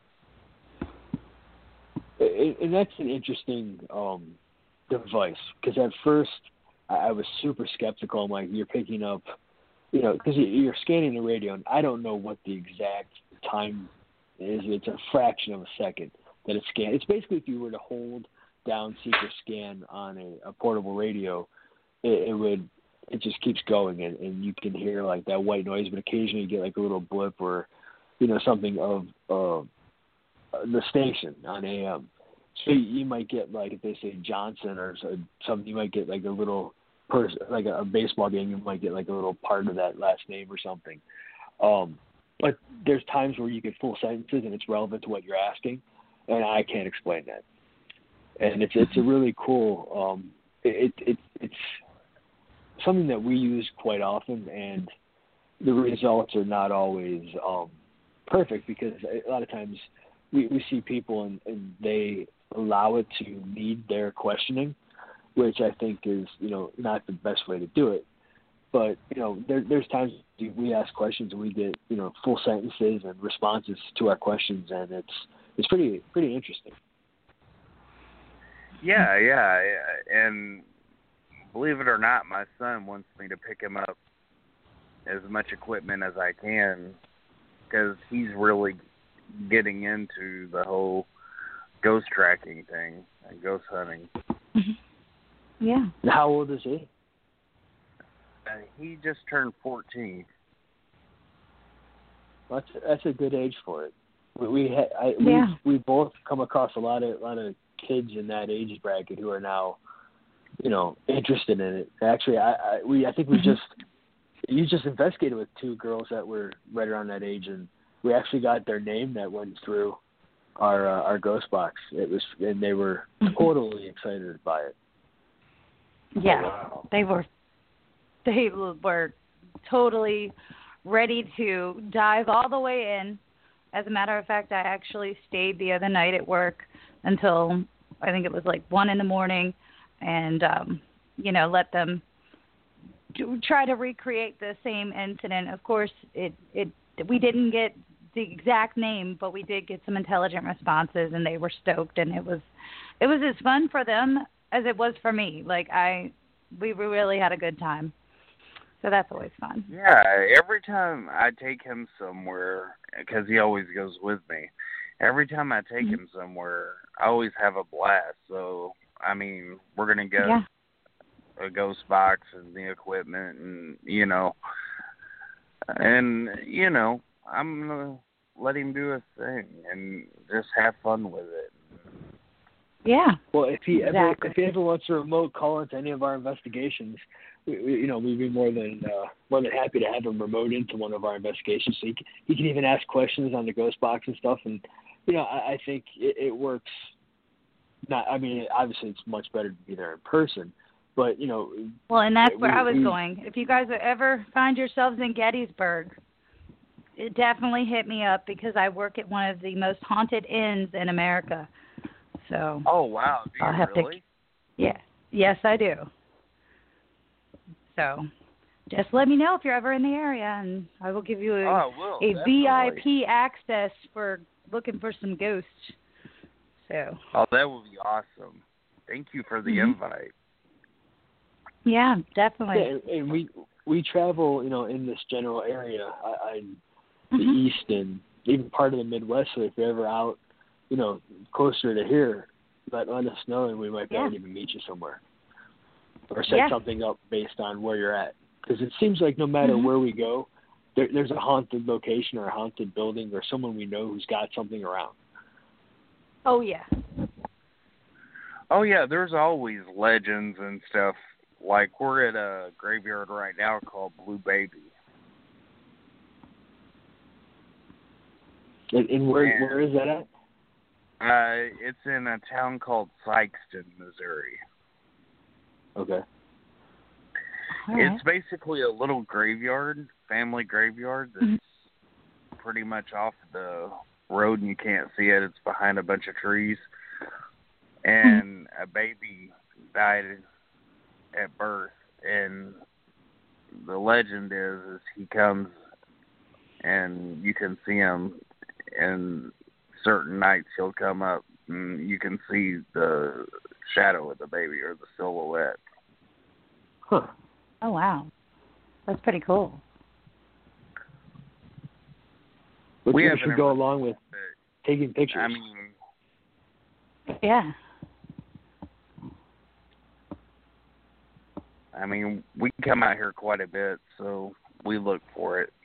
It, and that's an interesting um, device, because at first I, I was super skeptical. I'm like, you're picking up, you know, because you're scanning the radio, and I don't know what the exact time is. It's a fraction of a second that it's scanned. It's basically if you were to hold down seeker scan on a, a portable radio, it, it would it just keeps going, and, and you can hear like that white noise, but occasionally you get like a little blip or, you know, something of uh, the station on A M. So you might get, like, if they say Johnson or something, you might get like a little person, like a, a baseball game, you might get like a little part of that last name or something. Um, but there's times where you get full sentences and it's relevant to what you're asking, and I can't explain that. And it's it's a really cool. Um, it, it it's something that we use quite often, and the results are not always um, perfect, because a lot of times we, we see people and, and they allow it to lead their questioning, which I think is, you know, not the best way to do it. But, you know, there, there's times we ask questions and we get, you know, full sentences and responses to our questions, and it's it's pretty pretty interesting. Yeah, yeah, yeah. And believe it or not, my son wants me to pick him up as much equipment as I can, because he's really getting into the whole ghost tracking thing and ghost hunting. Yeah. How old is he? Uh, he just turned fourteen. That's that's a good age for it. We we ha- I, Yeah. we we both come across a lot of a lot of kids in that age bracket who are now, you know, interested in it. Actually, I, I we I think we just you just investigated with two girls that were right around that age, and we actually got their name that went through our uh, our ghost box. It was, and they were totally excited by it. Yeah. Oh, wow. They were they were totally ready to dive all the way in. As a matter of fact, I actually stayed the other night at work until I think it was like one in the morning, and um, you know, let them do, try to recreate the same incident. Of course, it it we didn't get the exact name, but we did get some intelligent responses, and they were stoked, and it was it was as fun for them as it was for me. Like I, we really had a good time. So that's always fun. Yeah, every time I take him somewhere, because he always goes with me, every time I take mm-hmm. him somewhere, I always have a blast. So, I mean, we're going to get yeah. a ghost box and the equipment and, you know, and, you know, I'm going to let him do his thing and just have fun with it. Yeah. Well, if he exactly. ever if he ever wants a remote call into any of our investigations, we, we, you know, we'd be more than uh, more than happy to have him remote into one of our investigations. So he can, he can even ask questions on the ghost box and stuff. And you know, I, I think it, it works. Not, I mean, obviously it's much better to be there in person, but you know. Well, and that's where we, I was we, going. If you guys ever find yourselves in Gettysburg, it definitely hit me up, because I work at one of the most haunted inns in America. So. Oh wow! Do you I'll have really? to. Yeah. Yes, I do. So, just let me know if you're ever in the area, and I will give you a, oh, will, a definitely. V I P access for looking for some ghosts. So. Oh, that would be awesome. Thank you for the mm-hmm. invite. Yeah, definitely. Yeah, and, and we we travel, you know, in this general area, I, I mm-hmm. the East and even part of the Midwest. So if you're ever out, you know, closer to here, let, let us know, and we might be yeah. able to even meet you somewhere or set yeah. something up based on where you're at. Because it seems like no matter mm-hmm. where we go, there, there's a haunted location or a haunted building or someone we know who's got something around. Oh, yeah. Oh, yeah, there's always legends and stuff. Like, we're at a graveyard right now called Blue Baby. And, and where and, where is that at? Uh, it's in a town called Sikeston, Missouri. Okay. All right. It's basically a little graveyard, family graveyard that's mm-hmm. pretty much off the road and you can't see it. It's behind a bunch of trees. And mm-hmm. a baby died at birth. And the legend is, is he comes and you can see him, and certain nights he'll come up and you can see the shadow of the baby or the silhouette. Huh. Oh, wow. That's pretty cool. Which we should go along with taking pictures. I mean, yeah. I mean, we come out here quite a bit, so we look for it.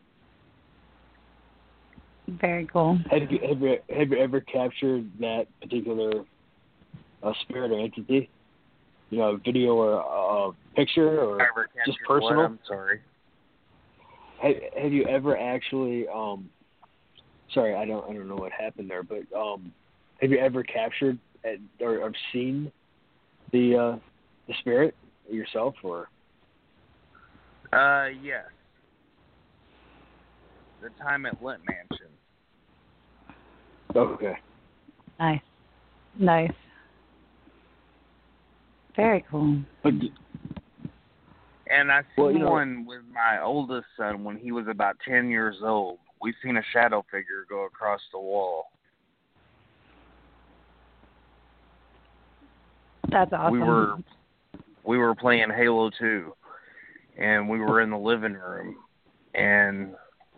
Very cool. Have you ever have you ever captured that particular uh, spirit or entity? You know, video or uh, picture or just personal? What? I'm sorry. Have, have you ever actually? Um, sorry, I don't I don't know what happened there, but um, have you ever captured or, or seen the uh, the spirit yourself, or? Uh, yes. The time at Lent Mansion. Okay. Nice. Nice. Very cool. But, and I seen well, you know, one with my oldest son when he was about ten years old. We seen a shadow figure go across the wall. That's awesome. We were we were playing Halo two, and we were in the living room, and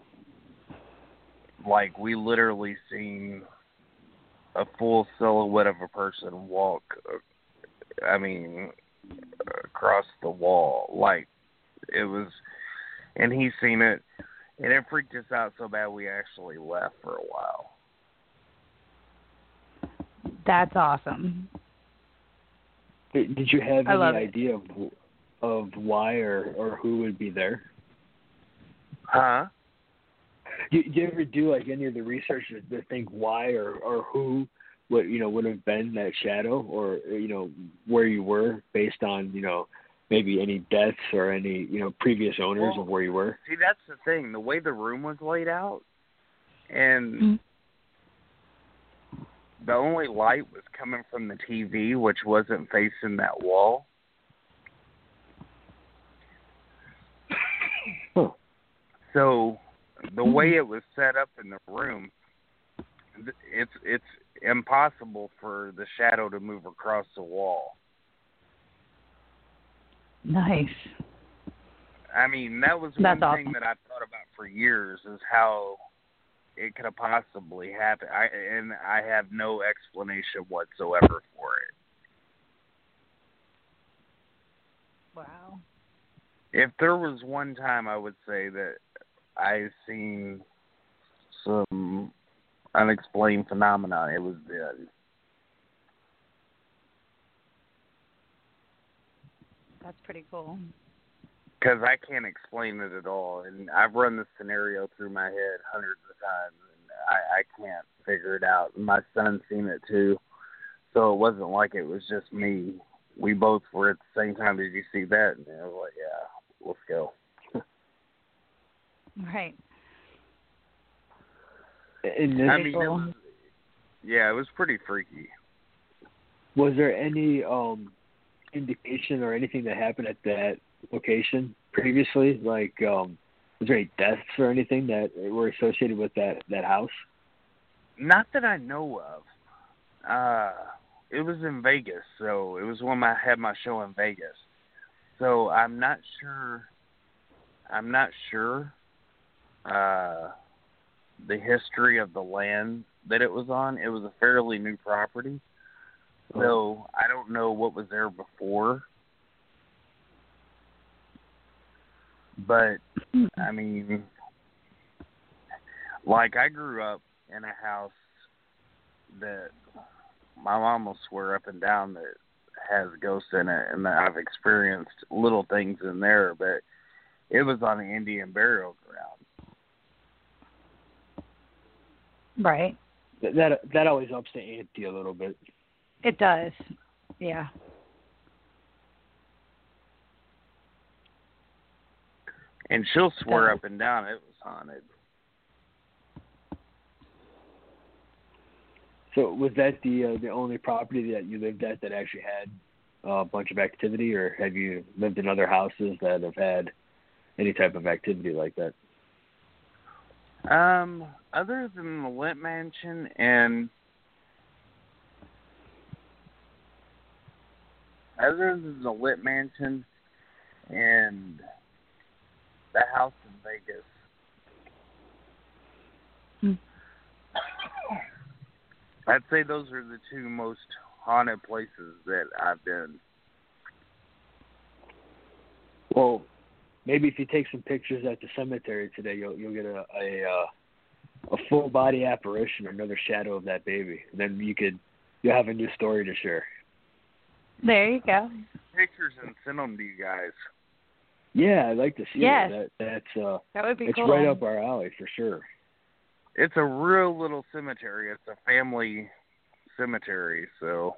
like we literally seen a full silhouette of a person walk. I mean, across the wall, like it was, and he seen it, and it freaked us out so bad we actually left for a while. That's awesome. Did you have I any idea of of why or, or who would be there? Huh? Do, do you ever do like any of the research to, to think why or, or who would you know would have been that shadow, or you know where you were based on you know maybe any deaths or any you know previous owners well, of where you were? See, that's the thing. The way the room was laid out, and mm-hmm. the only light was coming from the T V, which wasn't facing that wall. Huh. So the way it was set up in the room, it's it's impossible for the shadow to move across the wall. Nice. I mean, that was That's one awesome. thing that I thought about for years, is how it could have possibly happened. I and I have no explanation whatsoever for it. Wow. If there was one time I would say that I've seen some unexplained phenomena, it was then. That's pretty cool. Because I can't explain it at all, and I've run this scenario through my head hundreds of times, and I, I can't figure it out. And my son's seen it too, so it wasn't like it was just me. We both were at the same time. Did you see that? And I was like, yeah, let's go. Right. And this, I mean, it was, yeah, it was pretty freaky. Was there any um, indication or anything that happened at that location previously? Like, um, was there any deaths or anything that were associated with that, that house? Not that I know of. Uh, it was in Vegas, so it was when I had my show in Vegas. So I'm not sure. I'm not sure. Uh, the history of the land that it was on. It was a fairly new property, so I don't know what was there before. But I mean, like I grew up in a house that my mom will swear up and down that has ghosts in it, and that I've experienced little things in there, but it was on an Indian burial ground. Right. That, that that always ups the ante a little bit. It does. Yeah. And she'll swear So- up and down it was haunted. So was that the uh, the only property that you lived at that actually had uh, a bunch of activity, or have you lived in other houses that have had any type of activity like that? Um, other than the Lit Mansion and other than the Lit Mansion and the house in Vegas. Hmm. I'd say those are the two most haunted places that I've been. Well, maybe if you take some pictures at the cemetery today, you'll you'll get a a, uh, a full body apparition, or another shadow of that baby. And then you could you'll have a new story to share. There you go. Pictures and send them to you guys. Yeah, I'd like to see Yes. that. that. That's uh, That would be it's cool. right up our alley for sure. It's a real little cemetery. It's a family cemetery, so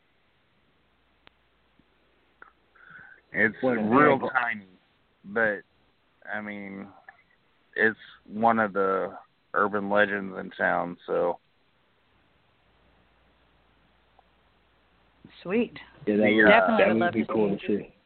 it's What a real heck. tiny. But I mean, it's one of the urban legends in town. So Sweet. Yeah, that would, Definitely that would would love be to cool see. to see.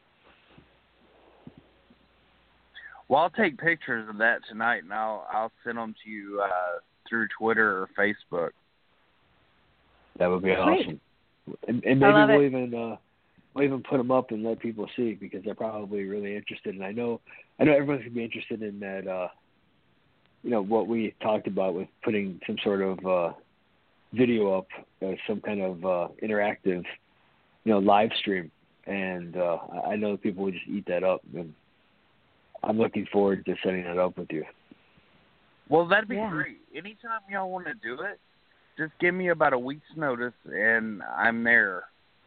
well, I'll take pictures of that tonight, and I'll I'll send them to you uh, through Twitter or Facebook. That would be Sweet. awesome. And, and I maybe love we'll it. even uh, we'll even put them up and let people see, because they're probably really interested. And I know I know everyone's gonna be interested in that. Uh, you know what we talked about with putting some sort of uh, video up, uh, some kind of uh, interactive, you know, live stream. And uh, I I know people would just eat that up. And I'm looking forward to setting that up with you. Well, that'd be Yeah. great. Anytime y'all want to do it, just give me about a week's notice, and I'm there.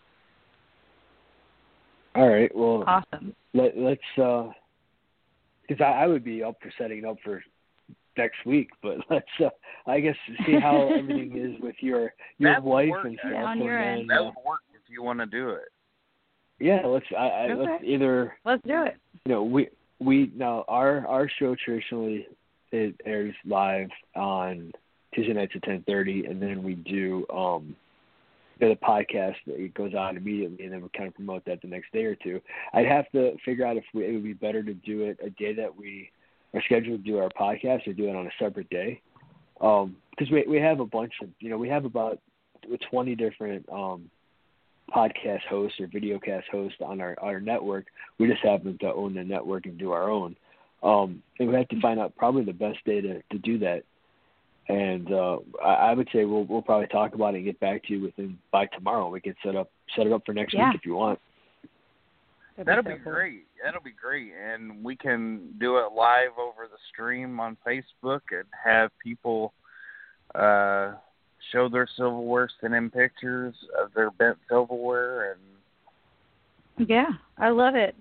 All right. Well, Awesome. let, let's, because uh, I, I would be up for setting it up for next week, but let's, uh, I guess, see how everything is with your your That would wife work, and yeah, stuff. on your and end. then, That uh, would work if you want to do it. yeah, let's. I, I, Okay. let's either. Let's do it. You know, we we now our our show traditionally it airs live on Tuesday nights at ten thirty, and then we do um the podcast that it goes on immediately, and then we kind of promote that the next day or two. I'd have to figure out if we, it would be better to do it a day that we are scheduled to do our podcast, or do it on a separate day. Um, because we we have a bunch of you know we have about twenty different um podcast hosts or videocast hosts on our, our network. We just happen to own the network and do our own. Um, and we have to find out probably the best day to, to do that. And uh, I, I would say we'll we'll probably talk about it and get back to you within by tomorrow. We can set up set it up for next Yeah. week if you want. That'd That'll so be cool. great. That'll be great, and we can do it live over the stream on Facebook and have people uh, show their silverware, send in pictures of their bent silverware, and Yeah, I love it.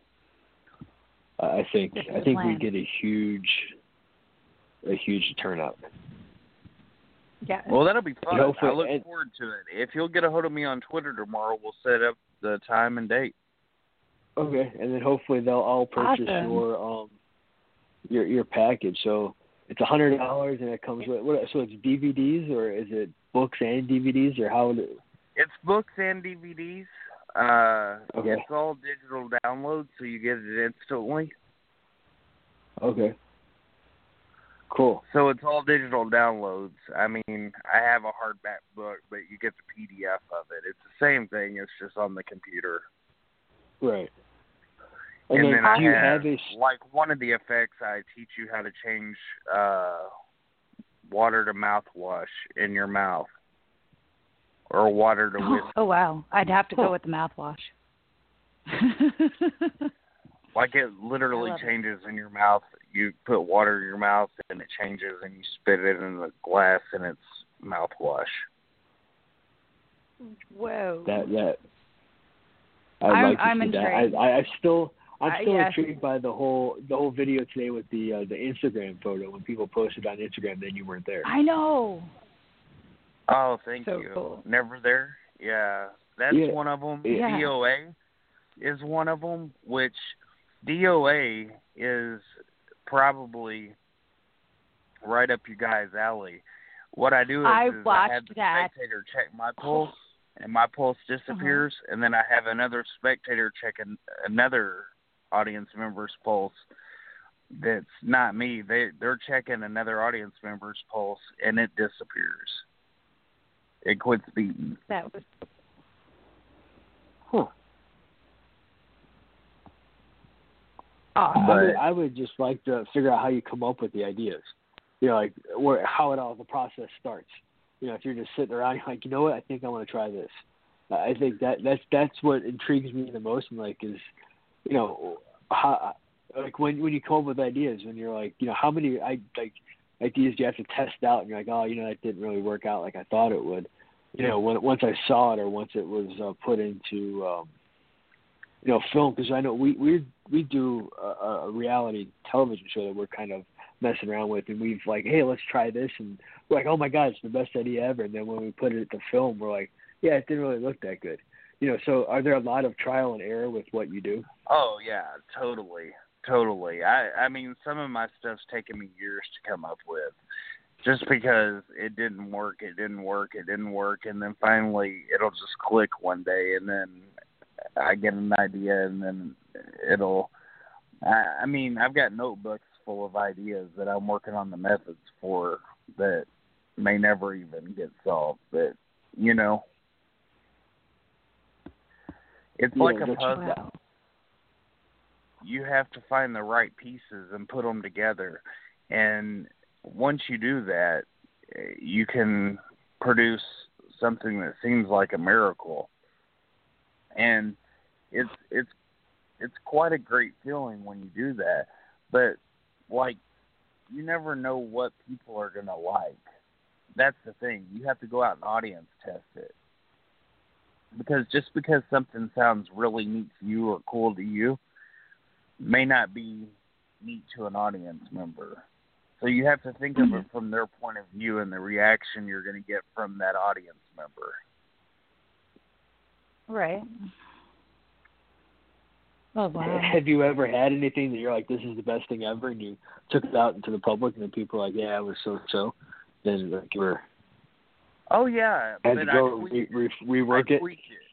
I think This is I the think we plan. get a huge a huge turnout. Yeah. well, that'll be fun. And hopefully- I look and- forward to it. If you'll get a hold of me on Twitter tomorrow, we'll set up the time and date. Okay, and then hopefully they'll all purchase Awesome. your um your your package. So it's a hundred dollars, and it comes with what? So it's D V Ds, or is it books and D V Ds, or how? Would it, It's books and D V Ds. Uh, Okay. It's all digital downloads, so you get it instantly. okay. Cool. So it's all digital downloads. I mean, I have a hardback book, but you get the P D F of it. It's the same thing. It's just on the computer. Right. And, And, then, then I do you have, have a? s- like, one of the effects, I teach you how to change uh, water to mouthwash in your mouth, or water to whiskey. Oh wow, I'd have to Huh. go with the mouthwash. Like, it literally I love it. changes in your mouth. You put water in your mouth, and it changes, and you spit it in the glass, and it's mouthwash. Whoa. That that. I'd I'm- like to I'm see that. intrigued. I, I I still I'm Uh, still yes. intrigued by the whole the whole video today with the uh, the Instagram photo when people posted on Instagram. Then you weren't there. I know. Oh, thank So you. cool. Never there? Yeah, that's Yeah. one of them. Yeah. D O A is one of them, which D O A is probably right up your guys' alley. What I do is, I is I watched have the that. spectator check my pulse, and my pulse disappears, Uh-huh. and then I have another spectator check an, another audience member's pulse. That's not me. They they're checking another audience member's pulse, and it disappears. It quits beating. That was Huh. awesome. I would, But- I would just like to figure out how you come up with the ideas. You know, like where, how it all the process starts. You know, if you're just sitting around, you're like, you know what, I think I want to try this. I think that that's that's what intrigues me the most. And like, is you know, how like when when you come up with ideas, when you're like, you know, how many I like ideas do you have to test out, and you're like, oh, you know, that didn't really work out like I thought it would. You know, when once I saw it or once it was uh, put into um, you know, film, because I know we we we do a, a reality television show that we're kind of messing around with, and we've like, hey, let's try this, and we're like, oh my god, it's the best idea ever. And then when we put it to film, we're like, yeah, it didn't really look that good. You know, so are there a lot of trial and error with what you do? Oh yeah, totally, totally. I I mean, some of my stuff's taken me years to come up with, just because it didn't work, it didn't work, it didn't work, and then finally it'll just click one day, and then I get an idea, and then it'll. I, I mean, I've got notebooks full of ideas that I'm working on the methods for that may never even get solved. But you know, it's Yeah, like a that's- puzzle. Wow. You have to find the right pieces and put them together, and once you do that, you can produce something that seems like a miracle. And it's it's it's quite a great feeling when you do that. But like, you never know what people are gonna like. That's the thing. You have to go out and audience test it. Because just because something sounds really neat to you or cool to you may not be neat to an audience member. So you have to think of it from their point of view and the reaction you're going to get from that audience member. Right. Oh wow. Have you ever had anything that you're like, this is the best thing ever, and you took it out into the public, and then people are like, yeah, it was so-so, then like you were Oh yeah, had but to go I tweak re- it. re- rework I it? tweak it.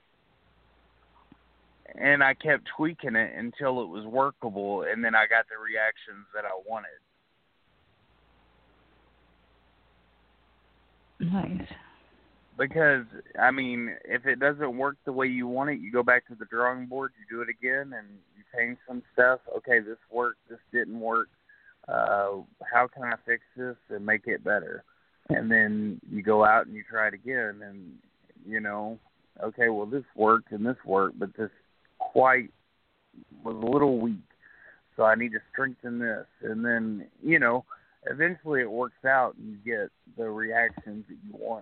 And I kept tweaking it until it was workable, and then I got the reactions that I wanted. Nice. Because, I mean, if it doesn't work the way you want it, you go back to the drawing board, you do it again, and you change some stuff. Okay, this worked, this didn't work. Uh, how can I fix this and make it better? And then you go out and you try it again, and, you know, okay, well, this worked and this worked, but this quite was a little weak, so I need to strengthen this. And then, you know, eventually it works out and you get the reactions that you want.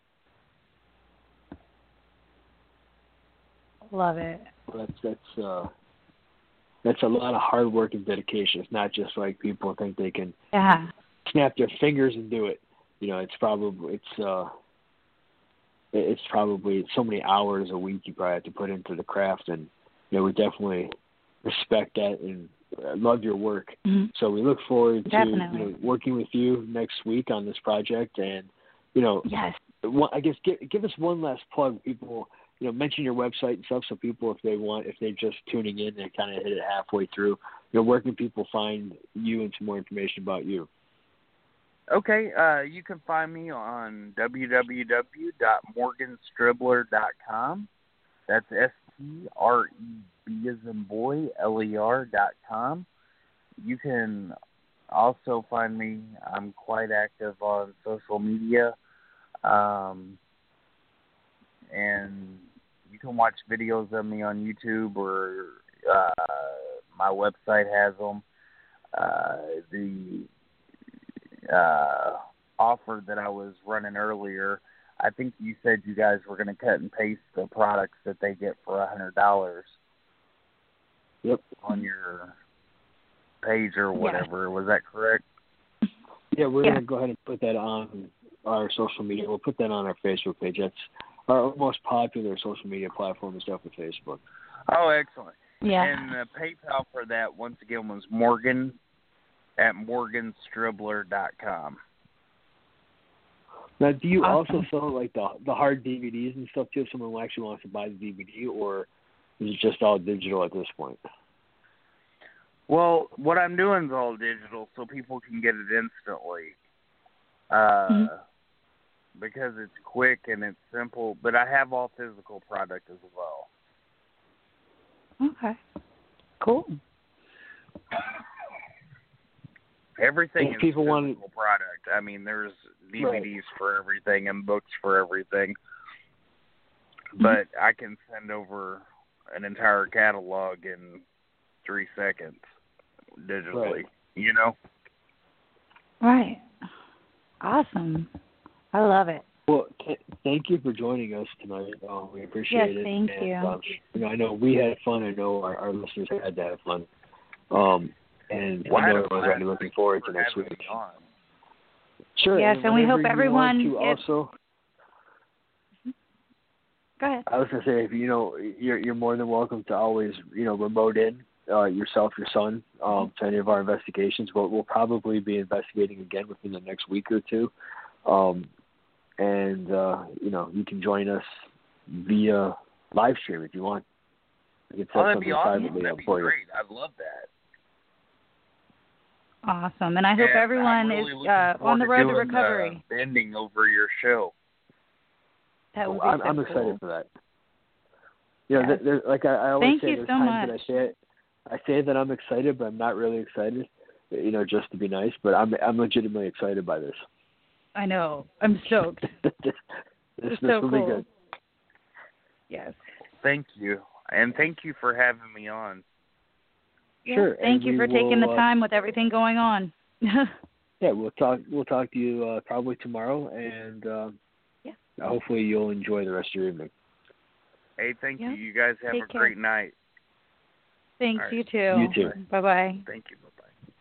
Love it. Well, that's that's uh, that's a lot of hard work and dedication. It's not just like people think they can Yeah. snap their fingers and do it. You know, it's probably it's uh, it's probably so many hours a week you probably have to put into the craft, and you know we definitely respect that and love your work. Mm-hmm. So we look forward to Definitely. you know, working with you next week on this project, and you know, Yes. one, I guess give, give us one last plug. People, you know, mention your website and stuff, so people, if they want, if they're just tuning in and kind of hit it halfway through, you know, where can people find you and some more information about you? Okay, uh, you can find me on w w w dot morgan stribler dot com. That's S T R E B as in boy, L E R dot com. You can also find me, I'm quite active on social media, um, and you can watch videos of me on YouTube, or uh, my website has them. Uh, the uh, offer that I was running earlier, I think you said you guys were going to cut and paste the products that they get for one hundred dollars. Yep. On your page or whatever. Yeah. Was that correct? Yeah, we're Yeah. going to go ahead and put that on our social media. We'll put that on our Facebook page. That's our most popular social media platform is definitely Facebook. Oh, excellent. Yeah. And the PayPal for that, once again, was Morgan at morgan stribler dot com. Now, do you Awesome. also sell like the the hard D V Ds and stuff too? If someone actually wants to buy the D V D, or is it just all digital at this point? Well, what I'm doing is all digital, so people can get it instantly. Uh, Mm-hmm. Because it's quick and it's simple, but I have all physical product as well. Okay. Cool. Everything If is people physical want- product. I mean, there's D V Ds Right. for everything and books for everything. But I can send over an entire catalog in three seconds digitally. Right. You know? Right. Awesome. I love it. Well, th- thank you for joining us tonight. Uh, we appreciate Yes, it. thank and, you. Um, you know, I know we had fun. I know our, our listeners had to have fun. Um, and Well, I I had know a everyone's blast. already looking forward to For next having week. me on. Sure. Yes, and we whenever hope you everyone want to gets- also. Go ahead. I was gonna say, if you know, you're you're more than welcome to always, you know, remote in uh, yourself, your son, um, to any of our investigations. But we'll probably be investigating again within the next week or two, um, and uh, you know, you can join us via live stream if you want. We can set Oh, that'd something be awesome. privately That'd up be for you. great. I'd love that. Awesome. And I hope And everyone I'm really is looking uh, forward on the road to doing recovery. The ending over your show. That would be I'm, so I'm cool. excited for that. You know, Yes. there, there, like I, I always Thank say, you there's so times that much. I say it, I say that I'm excited, but I'm not really excited. You know, just to be nice. But I'm I'm legitimately excited by this. I know. I'm stoked. this It's this so will cool. be good. Yes. Thank you. And thank you for having me on. Yeah, Sure. Thank and you we for taking the will, uh, time with everything going on. Yeah, we'll talk. We'll talk to you uh, probably tomorrow, and uh, Yeah. hopefully you'll enjoy the rest of your evening. Hey, thank Yeah. you. You guys have Take a care. great night. Thanks, All right. you too. You too. Bye-bye. Thank you. Bye-bye.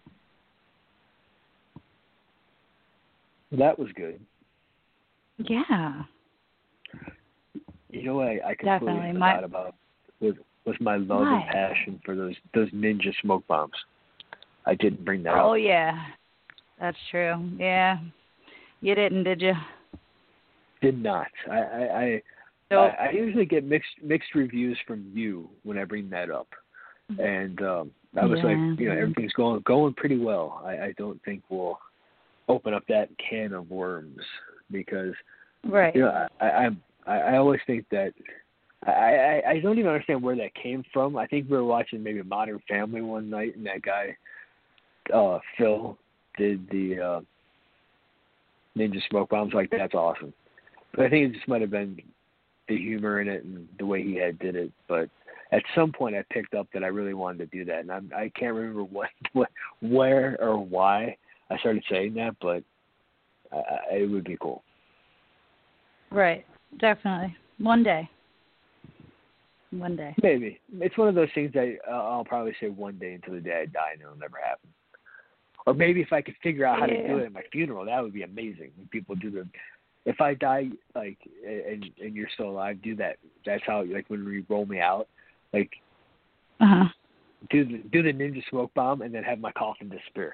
That was good. Yeah. You know what I, I completely Definitely. forgot My- about was was my love What? and passion for those those ninja smoke bombs. I didn't bring that Oh, up. yeah. That's true. Yeah. You didn't, did you? Did not. I I, I, Nope. I I usually get mixed mixed reviews from you when I bring that up, and um, I was Yeah. like, you know, everything's going going pretty well. I, I don't think we'll open up that can of worms because Right. you know I I I, I always think that. I, I I don't even understand where that came from. I think we were watching maybe Modern Family one night, and that guy, uh, Phil, did the uh, ninja smoke bombs. Like, that's awesome. But I think it just might have been the humor in it and the way he had did it. But at some point, I picked up that I really wanted to do that, and I'm, I can't remember what, what, where or why I started saying that, but I, I, it would be cool. Right. Definitely. One day. One day. Maybe. It's one of those things that uh, I'll probably say one day until the day I die, and it'll never happen. Or maybe if I could figure out how to do Yeah. it at my funeral, that would be amazing. When people do the, if I die, like, and and you're still alive, do that. That's how, like, when you roll me out, like, Uh-huh. do the do the ninja smoke bomb, and then have my coffin disappear.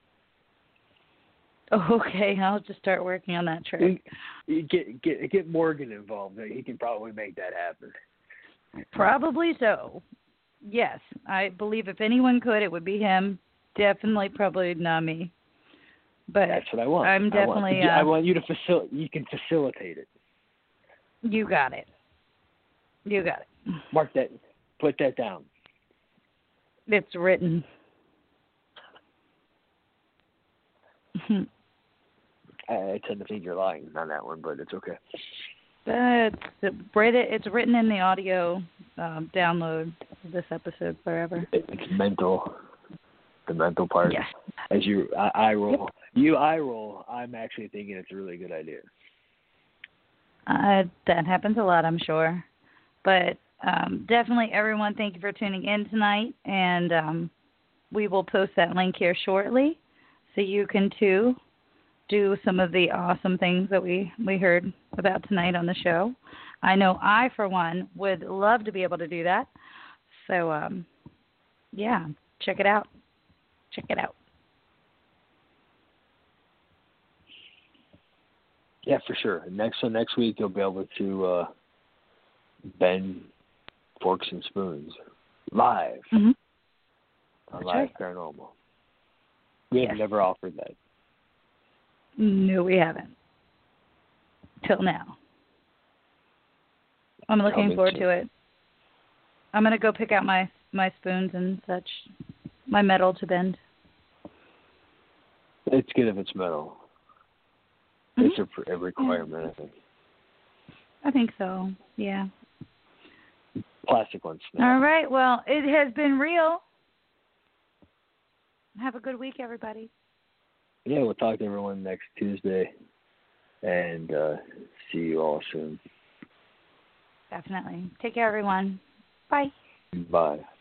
Okay, I'll just start working on that trick. You, you get get get Morgan involved. He can probably make that happen. Probably so. Yes, I believe if anyone could, it would be him. Definitely, probably not me. But That's what I want. I'm definitely. I want, uh, I want you to facil. You can facilitate it. You got it. You got it. Mark that. Put that down. It's written. I, I tend to think you're lying on that one, but it's okay. That's written. It's written in the audio um, download of this episode forever. It's mental. The mental part. Yeah. As you, I, I roll. You, I roll. I'm actually thinking it's a really good idea. Uh, that happens a lot, I'm sure. But um, definitely, everyone, thank you for tuning in tonight. And um, we will post that link here shortly so you can, too, do some of the awesome things that we, we heard about tonight on the show. I know I, for one, would love to be able to do that. So, um, yeah, check it out. Check it out. Yeah, for sure. Next so next week you'll be able to uh, bend forks and spoons live Mm-hmm. on That's Live right. Paranormal. We have Yes. never offered that. No, we haven't. Till now. I'm looking Coming forward soon. to it. I'm going to go pick out my, my spoons and such, my metal to bend. It's good if it's metal. Mm-hmm. It's a, a requirement, I think. I think so, yeah. Plastic ones. No. All right, well, it has been real. Have a good week, everybody. Yeah, we'll talk to everyone next Tuesday, and uh, see you all soon. Definitely. Take care, everyone. Bye. Bye.